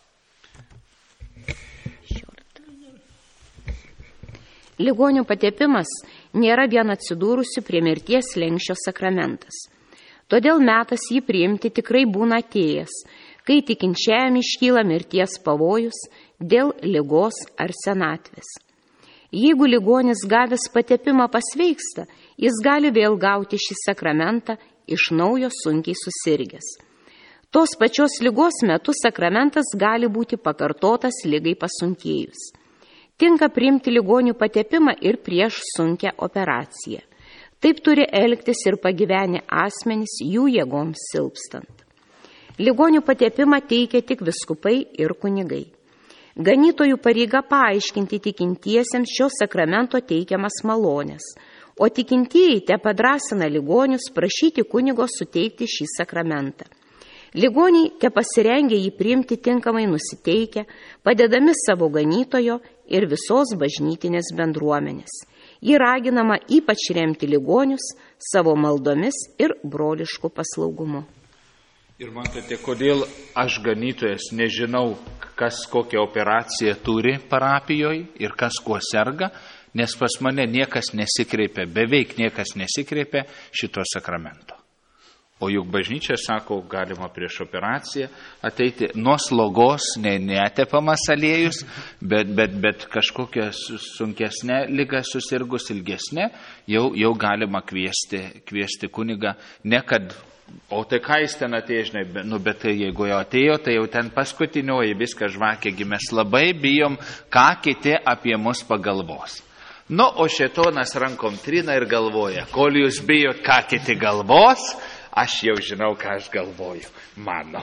[SPEAKER 2] Ligonių patepimas nėra vien atsidūrusių prie mirties slenksčio sakramentas. Todėl metas jį priimti tikrai būna atėjęs, kai tikinčiajam iškyla mirties pavojus dėl ligos ar senatvės. Jeigu ligonis gavęs patepimą pasveiksta, jis gali vėl gauti šį sakramentą iš naujo sunkiai susirgęs. Tos pačios ligos metu sakramentas gali būti pakartotas ligai pasunkėjus. Tinka priimti ligonių patepimą ir prieš sunkią operaciją. Taip turi elgtis ir pagyvenę asmenys jų jėgoms silpstant. Ligonių patepimą teikia tik vyskupai ir kunigai. Ganytojų pareiga paaiškinti tikintiesiems šio sakramento teikiamas malonės, o tikintieji te padrasina ligonius prašyti kunigo suteikti šį sakramentą. Ligoniai te pasirengia jį priimti tinkamai nusiteikę, padedami savo ganytojo ir visos bažnytinės bendruomenės. Jį raginama ypač remti ligonius savo maldomis ir broliškų paslaugumu.
[SPEAKER 1] Ir matote, kodėl aš ganytojas nežinau, kas kokią operaciją turi parapijoje ir kas kuo serga, nes pas mane niekas nesikreipia, beveik niekas nesikreipia šito sakramento. O juk bažnyčia sako, galima prieš operaciją ateiti nuo slogos, ne, netepamas aliejus, bet, bet, bet kažkokią sunkesnę ligą susirgus ilgesnę, jau, jau galima kviesti, kviesti kunigą, ne kad, o tai ką jis ten atėjo, žinai, nu, bet tai, jeigu jau atėjo, tai jau ten paskutinioji viską žvakėgi, mes labai bijom, ką kiti apie mus pagalvos. Nu, o šėtonas rankom trina ir galvoja, kol jūs bijot, ką kiti galvos, aš jau žinau, ką aš galvoju. Mano.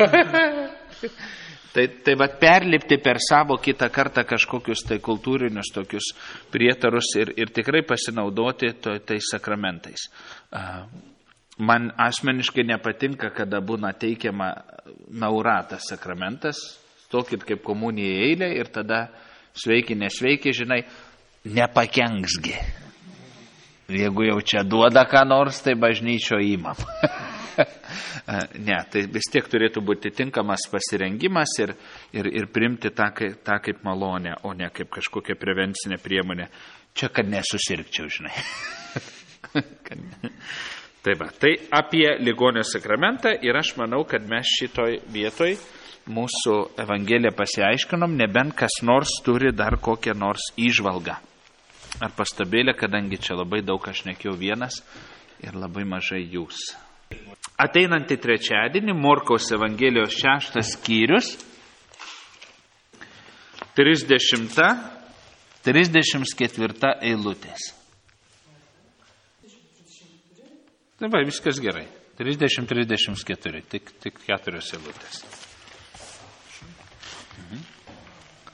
[SPEAKER 1] tai tai vat perlipti per savo kitą kartą kažkokius tai kultūrinius tokius prietarus ir, ir tikrai pasinaudoti to, tais sakramentais. Uh, man asmeniškai nepatinka, kada būna teikiama nauratas sakramentas, stokit kaip komunija eilė ir tada sveiki, nesveiki, žinai, nepakenksgi. Jeigu jau čia duoda ką nors, tai bažnyčio įmam. Ne, tai vis tiek turėtų būti tinkamas pasirengimas ir, ir, ir priimti tą, tą kaip malonę, o ne kaip kažkokią prevencinę priemonę. Čia, kad nesusirgčiau, žinai. Tai va, tai apie ligonio sakramentą ir aš manau, kad mes šitoj vietoj mūsų evangeliją pasiaiškinom, nebent kas nors turi dar kokią nors įžvalgą. Ar pastabėlę, kadangi čia labai daug aš nekiau vienas ir labai mažai jūs. Ateinantį trečiadienį, Morkaus evangelijos šeštas skyrius, trisdešimta, trisdešimt ketvirta eilutės. Tai va, viskas gerai. trisdešimt trisdešimt keturi, tik, tik keturios eilutės.